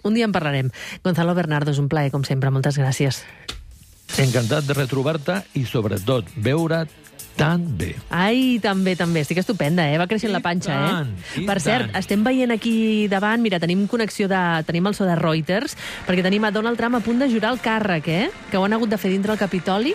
Gonzalo Bernardo, és un plaer, com sempre. Moltes gràcies. Encantat de retrobar-te i, sobretot, veure't tan bé. Ai, també. Estic estupenda, eh? Va creixent la panxa, Per cert, estem veient aquí davant, mira, tenim tenim el so de Reuters, perquè tenim a Donald Trump a punt de jurar el càrrec, que ho han hagut de fer dintre el Capitoli,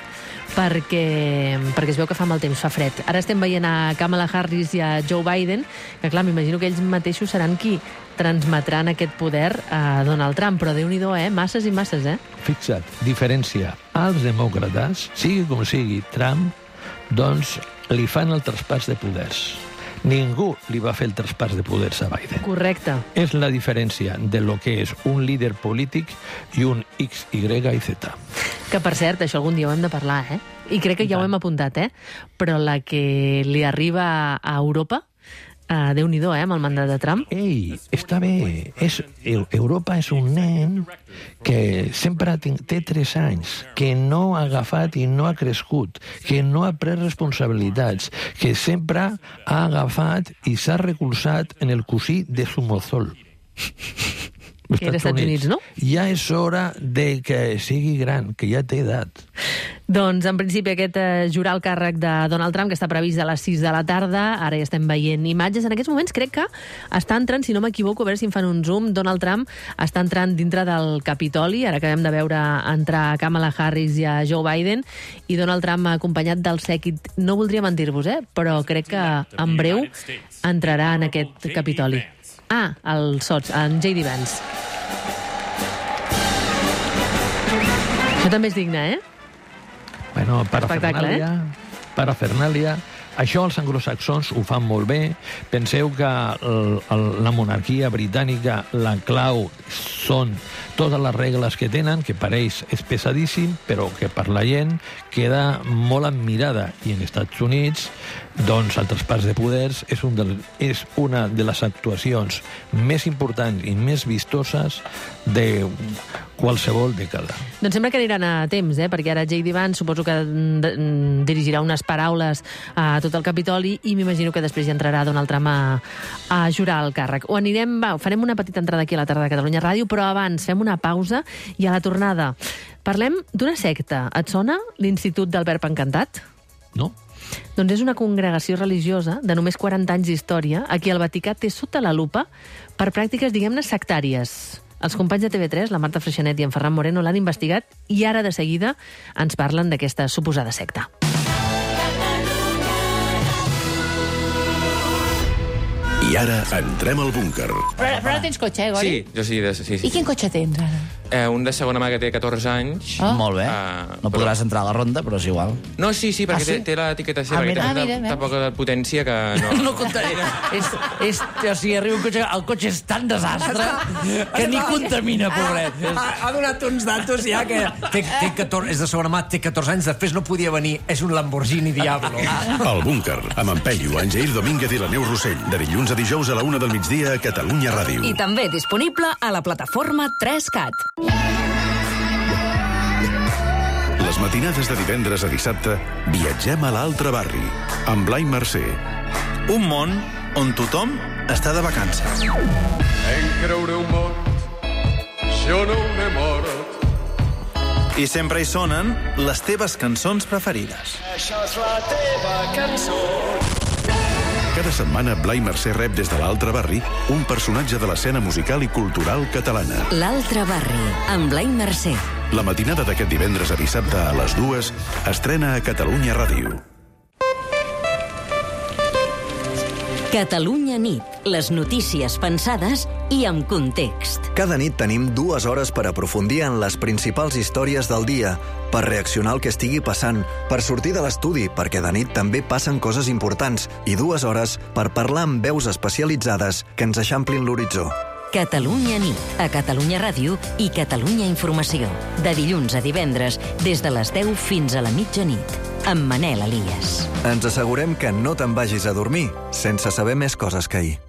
perquè es veu que fa mal temps, fa fred. Ara estem veient a Kamala Harris i a Joe Biden, que clar, m'imagino que ells mateixos seran qui transmetran aquest poder a Donald Trump, però Déu-n'hi-do, masses i masses, Fixa't, diferència. Els demòcrates, sigui com sigui Trump, doncs li fan el traspàs de poders. Ningú li va fer el traspàs de poders a Biden. Correcte. És la diferència de lo que és un líder polític i un X, Y i Z. Que, per cert, això algun dia ho hem de parlar, I crec que ja ho hem apuntat, Però la que li arriba a Europa, Déu-n'hi-do, amb el mandat de Trump. Ei, està bé. Europa és un nen que sempre té 3 anys, que no ha agafat i no ha crescut, que no ha pres responsabilitats, que sempre ha agafat i s'ha recolzat en el cosí de Somozol. Que era Estats Units, no? Ja és hora de que sigui gran, que ja té edat. Doncs, en principi, aquest jurar el càrrec de Donald Trump, que està previst a les 6 de la tarda, ara ja estem veient imatges. En aquests moments crec que està entrant, si no m'equivoco, a veure si em fan un zoom, Donald Trump està entrant dintre del Capitoli, ara acabem de veure entrar a Kamala Harris i a Joe Biden, i Donald Trump acompanyat del sèquit, no voldria mentir-vos, però crec que en breu entrarà en aquest Capitoli. Ah, el sots, en J.D. Vance. Això també és digne, Bueno, parafernàlia Això els anglosaxons ho fan molt bé. Penseu que la monarquia britànica, la clau són totes les regles que tenen, que per ells és pesadíssim, però que per la gent queda molt admirada. I en Estats Units, doncs, el traspàs de poders és una de les actuacions més importants i més vistoses de qualsevol dècada. Doncs sembla que aniran a temps, perquè ara J.D. Vance suposo que dirigirà unes paraules a tot el Capitoli i m'imagino que després hi entrarà Donald Trump a jurar el càrrec. Farem una petita entrada aquí a la tarda de Catalunya Ràdio, però abans fem una pausa i a la tornada parlem d'una secta. Et sona l'Institut del Verb Encantat? No. Doncs és una congregació religiosa de només 40 anys d'història a qui el Vaticà té sota la lupa per pràctiques, diguem-ne, sectàries. Els companys de TV3, la Marta Freixanet i en Ferran Moreno, l'han investigat i ara de seguida ens parlen d'aquesta suposada secta. I ara entrem al búnquer. Però no tens cotxe, Gori? Sí, jo sí. I quin cotxe tens, ara? Un de segona mà que té 14 anys. Molt bé. No podràs entrar a la ronda, però és igual. No, sí, perquè té l'etiqueta seva, que té tan poca potència que no... No comptaré. O sigui, arriba un cotxe... El cotxe és tan desastre que ni contamina, pobret. Ha donat uns datos ja que és de segona mà, té 14 anys, després no podia venir. És un Lamborghini Diablo. El búnquer, amb en Peyu, en Jair Domínguez i la Neus Rossell. De dilluns a dijous a la 1 del migdia a Catalunya Ràdio. I també disponible a la plataforma 3CAT. Les matinades de divendres a dissabte viatgem a l'altre barri, amb Blai Mercè. Un món on tothom està de vacances. En creureu mort, jo no m'he mort. I sempre hi sonen les teves cançons preferides. Això és la teva cançó. Cada setmana, Blai Mercè rep des de l'altre barri un personatge de l'escena musical i cultural catalana. L'altre barri, amb Blai Mercè. La matinada d'aquest divendres a dissabte a les 2 estrena a Catalunya Ràdio. Catalunya nit, les notícies pensades i amb context. Cada nit tenim 2 hores per aprofundir en les principals històries del dia, per reaccionar al que estigui passant, per sortir de l'estudi, perquè de nit també passen coses importants, i 2 hores per parlar amb veus especialitzades que ens eixamplin l'horitzó. Catalunya nit, a Catalunya Ràdio i Catalunya Informació. De dilluns a divendres, des de les 10 fins a la mitjanit, amb Manel Elias. Ens assegurem que no te'n vagis a dormir sense saber més coses que ahir.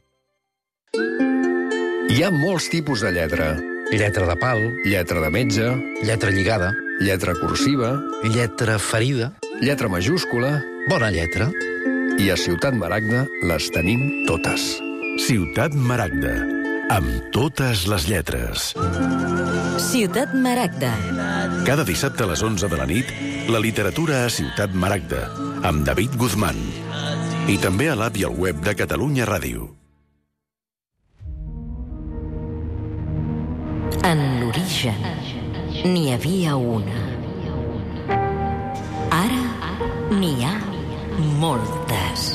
Hi ha molts tipus de lletra. Lletra de pal, lletra de metge, lletra lligada, lletra cursiva, lletra ferida, lletra majúscula, bona lletra. I a Ciutat Maragda les tenim totes. Ciutat Maragda, amb totes les lletres. Ciutat Maragda. Cada dissabte a les 11 de la nit, la literatura a Ciutat Maragda, amb David Guzmán. I també a l'app i al web de Catalunya Ràdio. En l'origen n'hi havia una. Ara n'hi ha moltes.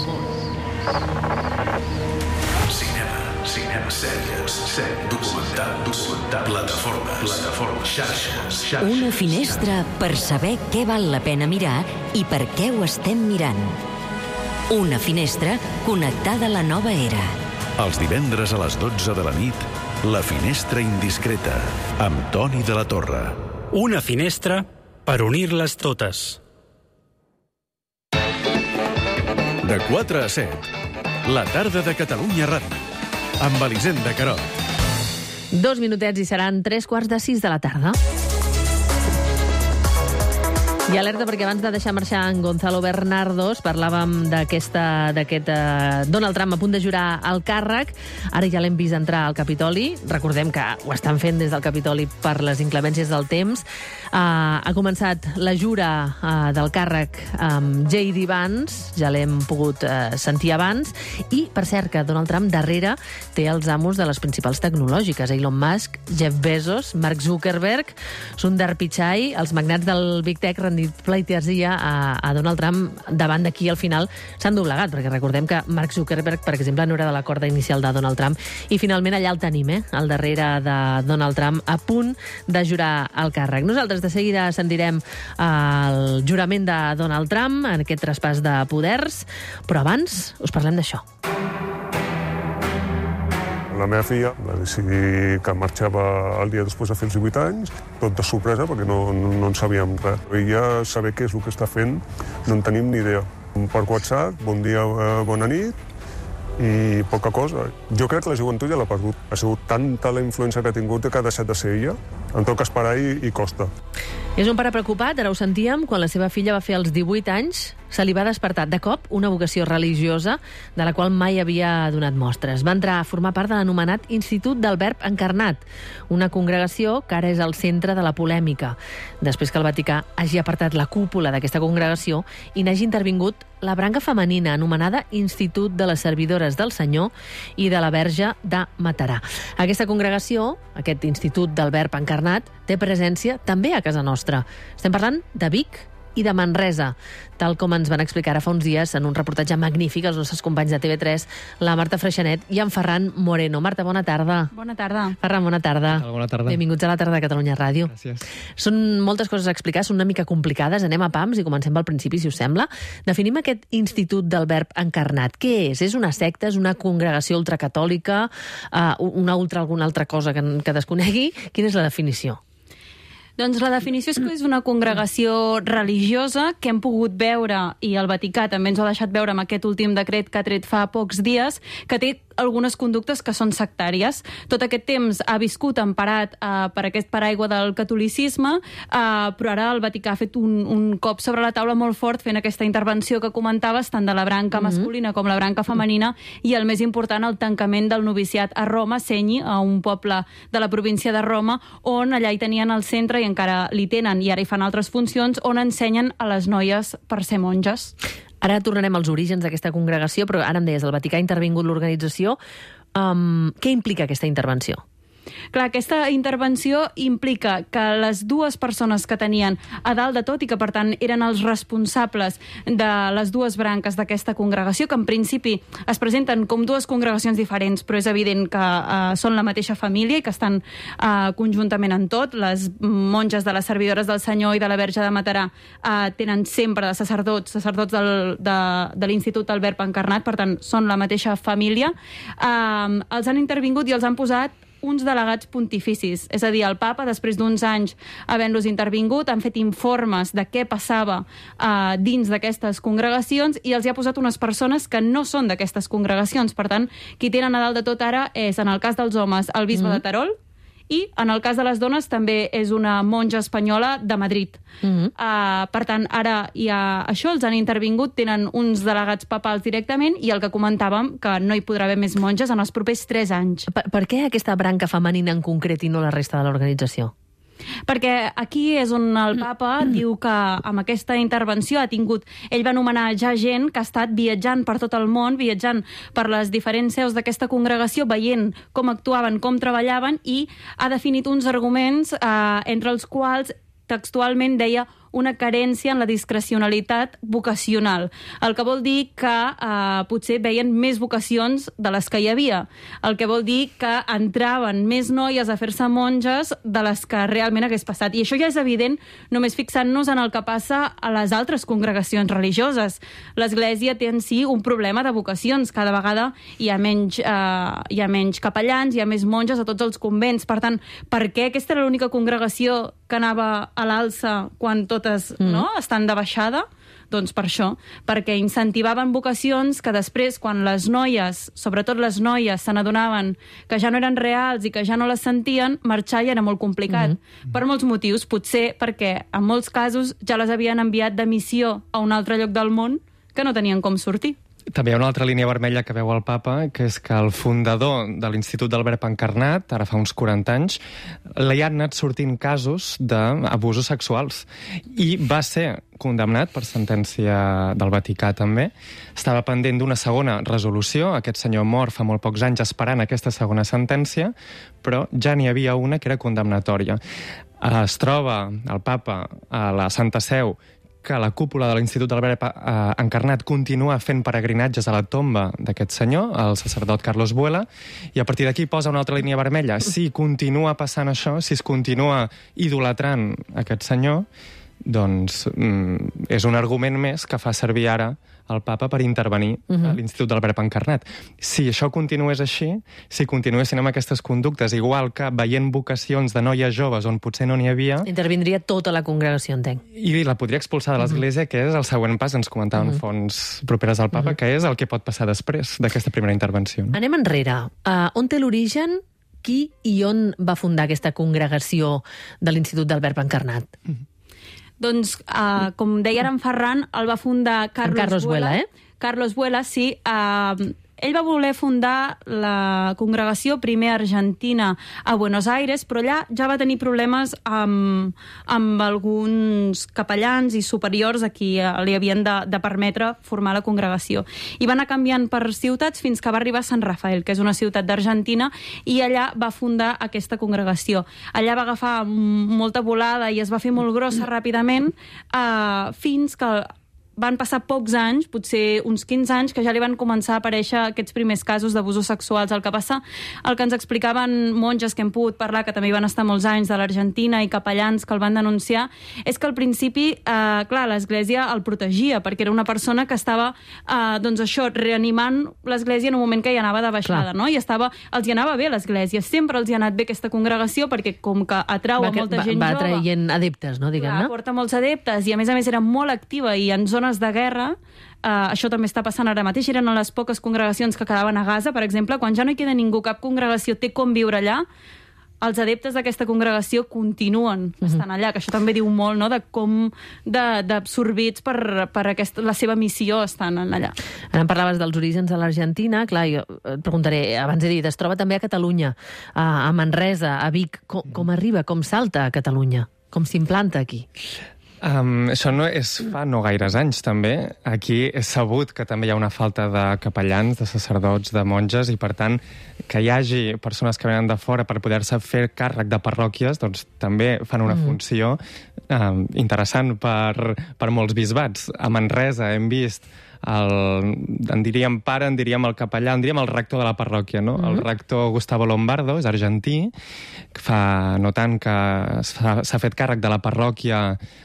Cinema, sèries, documental, plataformes, xarxes. Una finestra per saber què val la pena mirar i per què ho estem mirant. Una finestra connectada a la nova era. Els divendres a les 12 de la nit, La finestra indiscreta, amb Toni de la Torre. Una finestra per unir-les totes. De 4 a 7, la tarda de Catalunya Ràdio, amb Elisenda Carot. 2 minutets i seran 3:45 de la tarda. I alerta perquè abans de deixar marxar en Gonzalo Bernardos parlàvem d'aquest Donald Trump a punt de jurar el càrrec. Ara ja l'hem vist entrar al Capitoli. Recordem que ho estan fent des del Capitoli per les inclemències del temps. Ha començat la jura del càrrec amb J.D. Vance, ja l'hem pogut sentir abans, i per cert que Donald Trump darrere té els amos de les principals tecnològiques, Elon Musk, Jeff Bezos, Mark Zuckerberg, Sundar Pichai, els magnats del Big Tech rendiran pleitesia a Donald Trump davant d'aquí al final s'han doblegat, perquè recordem que Mark Zuckerberg, per exemple, no era de l'acord inicial de Donald Trump, i finalment allà el tenim, al darrere de Donald Trump, a punt de jurar el càrrec. Nosaltres de seguida sentirem el jurament de Donald Trump en aquest traspàs de poders, però abans us parlem d'això. La meva filla va decidir que marxava el dia després de fer els 18 anys, tot de sorpresa, perquè no en sabíem res. Ella saber què és el que està fent, no en tenim ni idea. Per WhatsApp, bon dia, bona nit, i poca cosa. Jo crec que la joventut ja l'ha perdut. Ha sigut tanta la influència que ha tingut que ha deixat de ser ella. En toca esperar i costa. És un pare preocupat, ara ho sentíem, quan la seva filla va fer els 18 anys, se li va despertar de cop una vocació religiosa de la qual mai havia donat mostres. Va entrar a formar part de l'anomenat Institut del Verb Encarnat, una congregació que ara és al centre de la polèmica, després que el Vaticà hagi apartat la cúpula d'aquesta congregació i n'hagi intervingut la branca femenina anomenada Institut de les Servidores del Senyor i de la Verge de Matarà. Aquesta congregació, aquest Institut del Verb Encarnat, té presència també a casa nostra. Estem parlant de Vic i de Manresa, tal com ens van explicar ara fa uns dies en un reportatge magnífic els nostres companys de TV3, la Marta Freixanet i en Ferran Moreno. Marta, bona tarda. Bona tarda. Ferran, bona tarda. Bona tarda. Benvinguts a la tarda de Catalunya Ràdio. Gràcies. Són moltes coses a explicar, són una mica complicades. Anem a pams i comencem pel principi, si us sembla. Definim aquest Institut del Verb Encarnat. Què és? És una secta? És una congregació ultracatòlica? Alguna altra cosa que desconegui? Quina és la definició? Doncs la definició és que és una congregació religiosa que hem pogut veure, i el Vaticà també ens ho ha deixat veure amb aquest últim decret que ha tret fa pocs dies, que té algunes conductes que són sectàries. Tot aquest temps ha viscut emparat per aquest paraigua del catolicisme, però ara el Vaticà ha fet un cop sobre la taula molt fort fent aquesta intervenció que comentaves, tant de la branca masculina com la branca femenina, i el més important, el tancament del noviciat a Roma, Segni, a un poble de la província de Roma, on allà hi tenien el centre i encara li tenen, i ara hi fan altres funcions, on ensenyen a les noies per ser monges. Ara tornarem als orígens d'aquesta congregació, però ara em deies, el Vaticà ha intervingut l'organització. Què implica aquesta intervenció? Clar, aquesta intervenció implica que les dues persones que tenien a dalt de tot i que, per tant, eren els responsables de les dues branques d'aquesta congregació, que en principi es presenten com dues congregacions diferents, però és evident que són la mateixa família i que estan conjuntament en tot. Les monges de les Servidores del Senyor i de la Verge de Matarà tenen sempre de sacerdots de l'Institut del Verb Encarnat, per tant, són la mateixa família. Els han intervingut i els han posat uns delegats pontificis, és a dir, el papa, després d'uns anys havent-los intervingut, han fet informes de què passava dins d'aquestes congregacions i els hi ha posat unes persones que no són d'aquestes congregacions. Per tant, qui tenen a dalt de tot ara és, en el cas dels homes, el bisbe de Terol, i en el cas de les dones també és una monja espanyola de Madrid. Per tant, ara hi ha això, els han intervingut, tenen uns delegats papals directament, i el que comentàvem, que no hi podrà haver més monges en els propers 3 anys. Per què aquesta branca femenina en concret i no la resta de l'organització? Perquè aquí és on el papa diu que amb aquesta intervenció ha tingut... Ell va anomenar ja gent que ha estat viatjant per tot el món, viatjant per les diferents seus d'aquesta congregació, veient com actuaven, com treballaven, i ha definit uns arguments entre els quals textualment deia una carència en la discrecionalitat vocacional. El que vol dir que potser veien més vocacions de les que hi havia. El que vol dir que entraven més noies a fer-se monges de les que realment hagués passat. I això ja és evident només fixant-nos en el que passa a les altres congregacions religioses. L'Església té en si un problema de vocacions. Cada vegada hi ha menys capellans, hi ha més monges a tots els convents. Per tant, per què aquesta era l'única congregació que anava a l'alça quan totes estan de baixada? Doncs per això, perquè incentivaven vocacions que després, quan les noies, sobretot les noies, se n'adonaven que ja no eren reals i que ja no les sentien, marxar ja era molt complicat. Per molts motius, potser perquè en molts casos ja les havien enviat de missió a un altre lloc del món que no tenien com sortir. També hi ha una altra línia vermella que veu el papa, que és que el fundador de l'Institut del Verb Encarnat, ara fa uns 40 anys, li han anat sortint casos d'abusos sexuals. I va ser condemnat per sentència del Vaticà, també. Estava pendent d'una segona resolució. Aquest senyor mor fa molt pocs anys esperant aquesta segona sentència, però ja n'hi havia una que era condemnatòria. Es troba el papa a la Santa Seu que la cúpula de l'Institut del Verb Encarnat continua fent peregrinatges a la tomba d'aquest senyor, el sacerdot Carlos Buela, i a partir d'aquí posa una altra línia vermella. Si continua passant això, si es continua idolatrant aquest senyor, doncs és un argument més que fa servir ara el papa per intervenir a l'Institut del Verb Encarnat. Si això continués així, si continuessin amb aquestes conductes, igual que veient vocacions de noies joves on potser no n'hi havia... Intervindria tota la congregació, entenc. I la podria expulsar de l'Església, que és el següent pas, ens comentaven fonts properes al papa, que és el que pot passar després d'aquesta primera intervenció. No? Anem enrere. On té l'origen? Qui i on va fundar aquesta congregació de l'Institut del Verb Encarnat? Doncs, com deia en Ferran, el va fundar Carlos Buela. Carlos Buela, sí. Ell va voler fundar la congregació primer argentina a Buenos Aires, però allà ja va tenir problemes amb alguns capellans i superiors a qui li havien de permetre formar la congregació. I va anar canviant per ciutats fins que va arribar a San Rafael, que és una ciutat d'Argentina, i allà va fundar aquesta congregació. Allà va agafar molta volada i es va fer molt grossa ràpidament, fins que van passar pocs anys, potser uns 15 anys, que ja li van començar a aparèixer aquests primers casos d'abusos sexuals. El que passa, el que ens explicaven monges que hem pogut parlar, que també van estar molts anys de l'Argentina, i capellans que el van denunciar, és que al principi, clar, l'Església el protegia, perquè era una persona que estava, doncs això, reanimant l'Església en un moment que hi anava de baixada, no? I els hi anava bé l'Església, sempre els hi ha anat bé aquesta congregació, perquè com que atrau a molta gent jove... Va traient adeptes, no, diguem-ne? Clar, porta molts adeptes, i a més era molt activa, i en zones de guerra, això també està passant ara mateix. Eren les poques congregacions que quedaven a Gaza, per exemple, quan ja no hi queda ningú, cap congregació té com viure allà, els adeptes d'aquesta congregació continuen estant allà, que això també diu molt, no?, de com d'absorbits per la seva missió estan allà. Ara em parlaves dels orígens de l'Argentina, clar, jo et preguntaré, abans he dit, es troba també a Catalunya, a Manresa, a Vic. Com arriba, com salta a Catalunya? Com s'implanta aquí? Això no és fa no gaires anys, també. Aquí és sabut que també hi ha una falta de capellans, de sacerdots, de monges, i per tant que hi hagi persones que venen de fora per poder-se fer càrrec de parròquies, doncs també fan una funció interessant per molts bisbats. A Manresa hem vist en diríem pare, en diríem el capellà, en diríem el rector de la parròquia, no? El rector Gustavo Lombardo, és argentí, que fa no tant que s'ha fet càrrec de la parròquia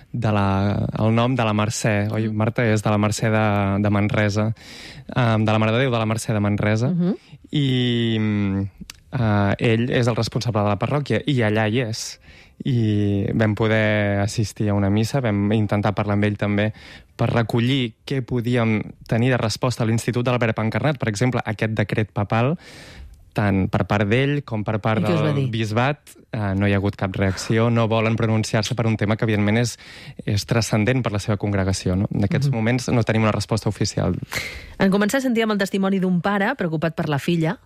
el nom de la Mercè, oi, Marta? És de la Mercè de Manresa, de la Mare de Déu de la Mercè de Manresa, i ell és el responsable de la parròquia, i allà hi és. I vam poder assistir a una missa, vam intentar parlar amb ell també per recollir què podíem tenir de resposta a l'Institut del Verb Encarnat, per exemple, aquest decret papal, tant per part d'ell com per part del bisbat, no hi ha hagut cap reacció, no volen pronunciar-se per un tema que, evidentment, és transcendent per la seva congregació. No? En aquests moments no tenim una resposta oficial. En començar sentíem el testimoni d'un pare preocupat per la filla,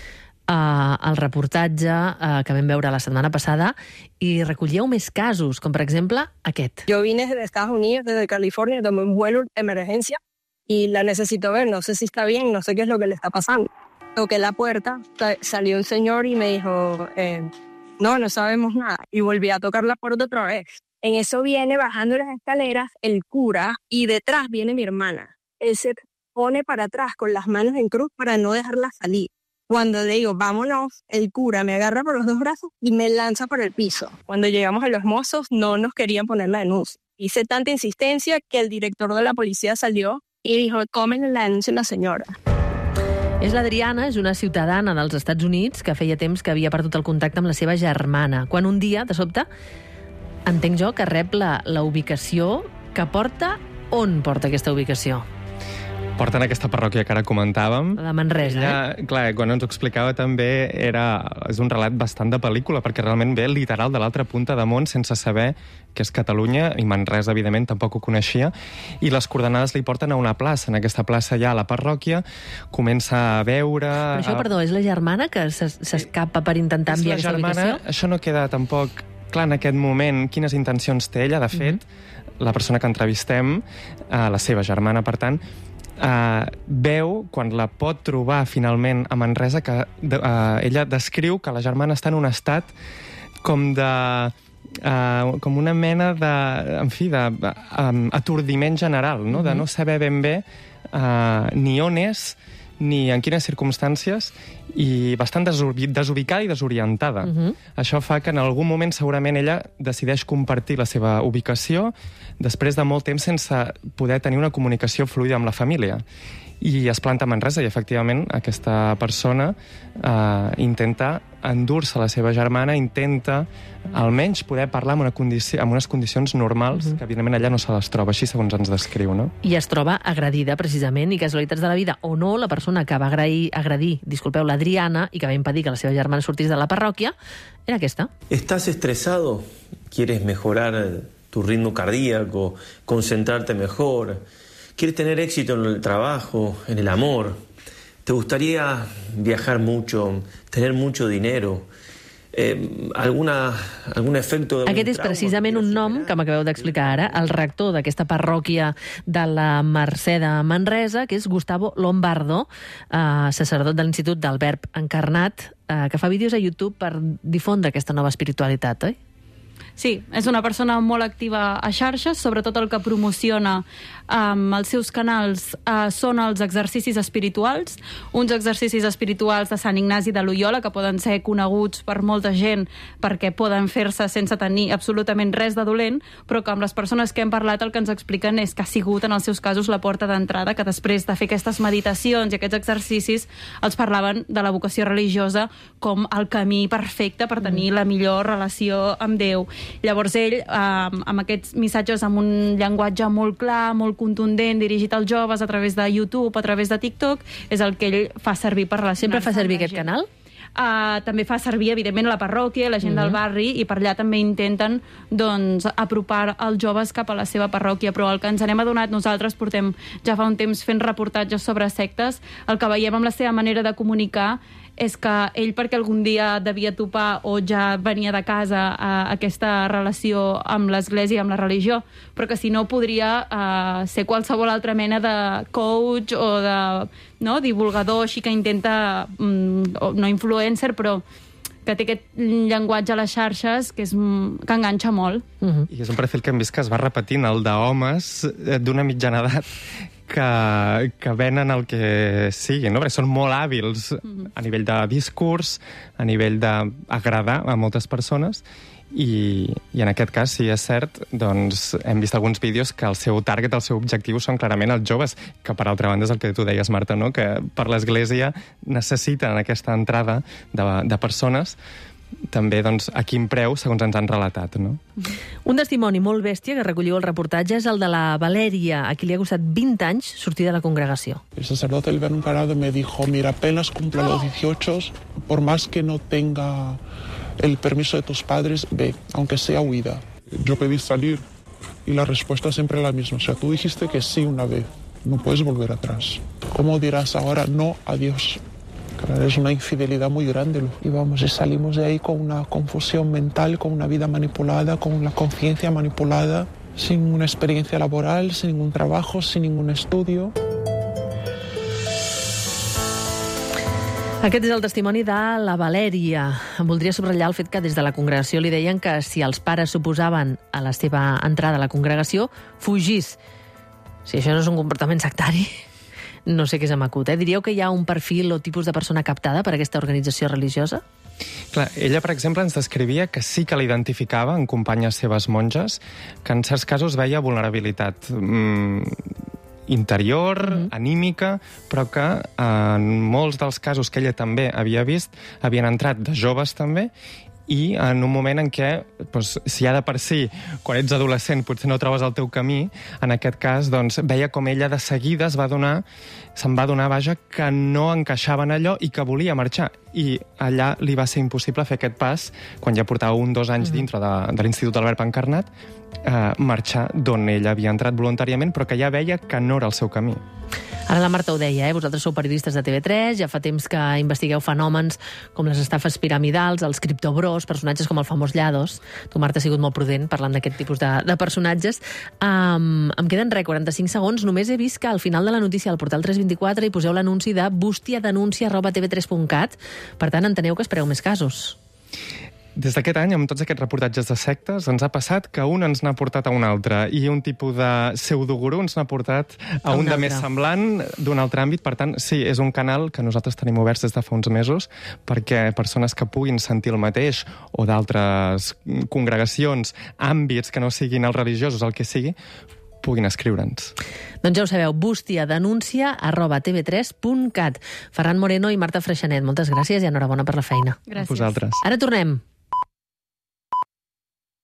el reportatge que vam veure la setmana passada, i recollíeu més casos, com per exemple aquest. Yo vine de Estados Unidos, desde California, tomé un vuelo de emergencia y la necesito ver, no sé si está bien, no sé qué es lo que le está pasando. Toqué la puerta, salió un señor y me dijo, no sabemos nada, y volví a tocar la puerta otra vez. En eso viene bajando las escaleras el cura y detrás viene mi hermana. Él se pone para atrás con las manos en cruz para no dejarla salir. Cuando le digo, vámonos, el cura me agarra por los dos brazos y me lanza por el piso. Cuando llegamos a los mozos, no nos querían poner la denuncia. Hice tanta insistencia que el director de la policía salió y dijo, tomen la denuncia a la senyora. És l'Adriana, és una ciutadana dels Estats Units que feia temps que havia perdut el contacte amb la seva germana. Quan un dia, de sobte, entenc jo que rep la ubicació que porta. On porta aquesta ubicació? porten aquesta parròquia que ara comentàvem. La de Manresa, Clar, quan ens ho explicava també és un relat bastant de pel·lícula, perquè realment ve literal de l'altra punta de món sense saber que és Catalunya, i Manresa, evidentment, tampoc ho coneixia, i les coordenades li porten a una plaça. En aquesta plaça hi ha la parròquia, comença a veure... Però això, perdó, és la germana que s'escapa per intentar enviar aquesta ubicació? Això no queda tampoc clar en aquest moment quines intencions té ella. De fet, la persona que entrevistem, la seva germana, per tant, veu, quan la pot trobar finalment a Manresa, que ella descriu que la germana està en un estat com una mena d'atordiment general, no? De no saber ben bé ni on és, ni en quines circumstàncies, i bastant desubicada i desorientada. Això fa que en algun moment segurament ella decideix compartir la seva ubicació després de molt temps sense poder tenir una comunicació fluida amb la família. I es planta a Manresa, i efectivament aquesta persona intenta endur-se la seva germana, intenta almenys poder parlar amb unes condicions normals, que evidentment allà no se les troba, així segons ens descriu, no? I es troba agredida, precisament, i casualitats de la vida o no, la persona que va agredir, l'Adriana, i que va impedir que la seva germana sortís de la parròquia, era aquesta. ¿Estás estresado? ¿Quieres mejorar tu ritmo cardíaco? ¿Concentrarte mejor? ¿Quieres tener éxito en el trabajo, en el amor? ¿Te gustaría viajar mucho, tener mucho dinero? ¿Algun efecte... Aquest és precisament un nom que m'acabeu d'explicar ara, el rector d'aquesta parròquia de la Mercè de Manresa, que és Gustavo Lombardo, sacerdot de l'Institut del Verb Encarnat, que fa vídeos a YouTube per difondre aquesta nova espiritualitat, oi? Sí, és una persona molt activa a xarxes, sobretot el que promociona els seus canals són els exercicis espirituals, uns exercicis espirituals de Sant Ignasi de Loyola que poden ser coneguts per molta gent perquè poden fer-se sense tenir absolutament res de dolent, però que amb les persones que hem parlat el que ens expliquen és que ha sigut en els seus casos la porta d'entrada, que després de fer aquestes meditacions i aquests exercicis els parlaven de la vocació religiosa com el camí perfecte per tenir la millor relació amb Déu. Llavors ell, amb aquests missatges amb un llenguatge molt clar, molt contundent, dirigit als joves a través de YouTube, a través de TikTok, és el que ell fa servir per relacionar-se. Sempre fa servir aquest canal? També fa servir, evidentment, la parròquia, la gent del barri, i per allà també intenten apropar els joves cap a la seva parròquia. Però el que ens n'hem adonat, nosaltres portem ja fa un temps fent reportatges sobre sectes, el que veiem amb la seva manera de comunicar és que ell, perquè algun dia devia topar o ja venia de casa aquesta relació amb l'Església i amb la religió, però que si no podria ser qualsevol altra mena de coach o de divulgador així que intenta, no influencer, però que té aquest llenguatge a les xarxes que enganxa molt. I és un perfil que hem vist que es va repetint, el d'homes d'una mitjana edat que venen el que sigui, no? Perquè són molt hàbils a nivell de discurs, a nivell d'agradar a moltes persones, i en aquest cas, si és cert, doncs hem vist alguns vídeos que el seu target, el seu objectiu són clarament els joves, que per altra banda és el que tu deies, Marta, no? Que per l'Església necessiten aquesta entrada de persones, també doncs, a quin preu, segons ens han relatat, no? Un testimoni molt bèstia que recolliu el reportatge és el de la Valèria, a qui li ha costat 20 anys sortir de la congregació. El sacerdote del Verbo Encarnado me dijo, mira, apenas cumpla los 18, por más que no tenga el permiso de tus padres, ve, aunque sea huida. Yo pedí salir y la respuesta siempre es la misma. O sea, tú dijiste que sí una vez, no puedes volver atrás. ¿Cómo dirás ahora no a Dios? Claro, es una infidelidad muy grande. Y vamos, y salimos de ahí con una confusión mental, con una vida manipulada, con una conciencia manipulada, sin una experiencia laboral, sin ningún trabajo, sin ningún estudio. Aquest és el testimoni de la Valèria. Voldria subratllar el fet que des de la congregació li deien que si els pares s'oposaven a la seva entrada a la congregació, fugís. Si això no és un comportament sectari, no sé què se m'acut. Diríeu que hi ha un perfil o tipus de persona captada per aquesta organització religiosa? Clar, ella, per exemple, ens descrivia que sí que l'identificava en companyes seves monges, que en certs casos veia vulnerabilitat interior, anímica, però que en molts dels casos que ella també havia vist, havien entrat de joves també, i en un moment en què, doncs, si ja de per si, quan ets adolescent, potser no trobes el teu camí, en aquest cas, doncs, veia com ella de seguida se'n va adonar, vaja, que no encaixava en allò i que volia marxar. I allà li va ser impossible fer aquest pas, quan ja portava 1 o 2 anys dintre de l'Institut Albert Pancarnat, marxar d'on ella havia entrat voluntàriament, però que ja veia que no era el seu camí. Ara la Marta ho deia, vosaltres sou periodistes de TV3, ja fa temps que investigueu fenòmens com les estafes piramidals, els criptobros, personatges com el famós Llados. Tu, Marta, has sigut molt prudent parlant d'aquest tipus de personatges. Em queden 45 segons. Només he vist que al final de la notícia al portal 324 hi poseu l'anunci de bustiadenuncia@tv3.cat. Per tant, enteneu que espereu més casos. Des d'aquest any, amb tots aquests reportatges de sectes, ens ha passat que un ens n'ha portat a un altre i un tipus de pseudogurú ens n'ha portat a un de més semblant d'un altre àmbit. Per tant, sí, és un canal que nosaltres tenim oberts des de fa uns mesos perquè persones que puguin sentir el mateix o d'altres congregacions, àmbits que no siguin els religiosos, el que sigui, puguin escriure'ns. Doncs ja ho sabeu, bustiadenuncia@tv3.cat. Ferran Moreno i Marta Freixanet, moltes gràcies i enhorabona per la feina. Gràcies. Vosaltres. Ara tornem.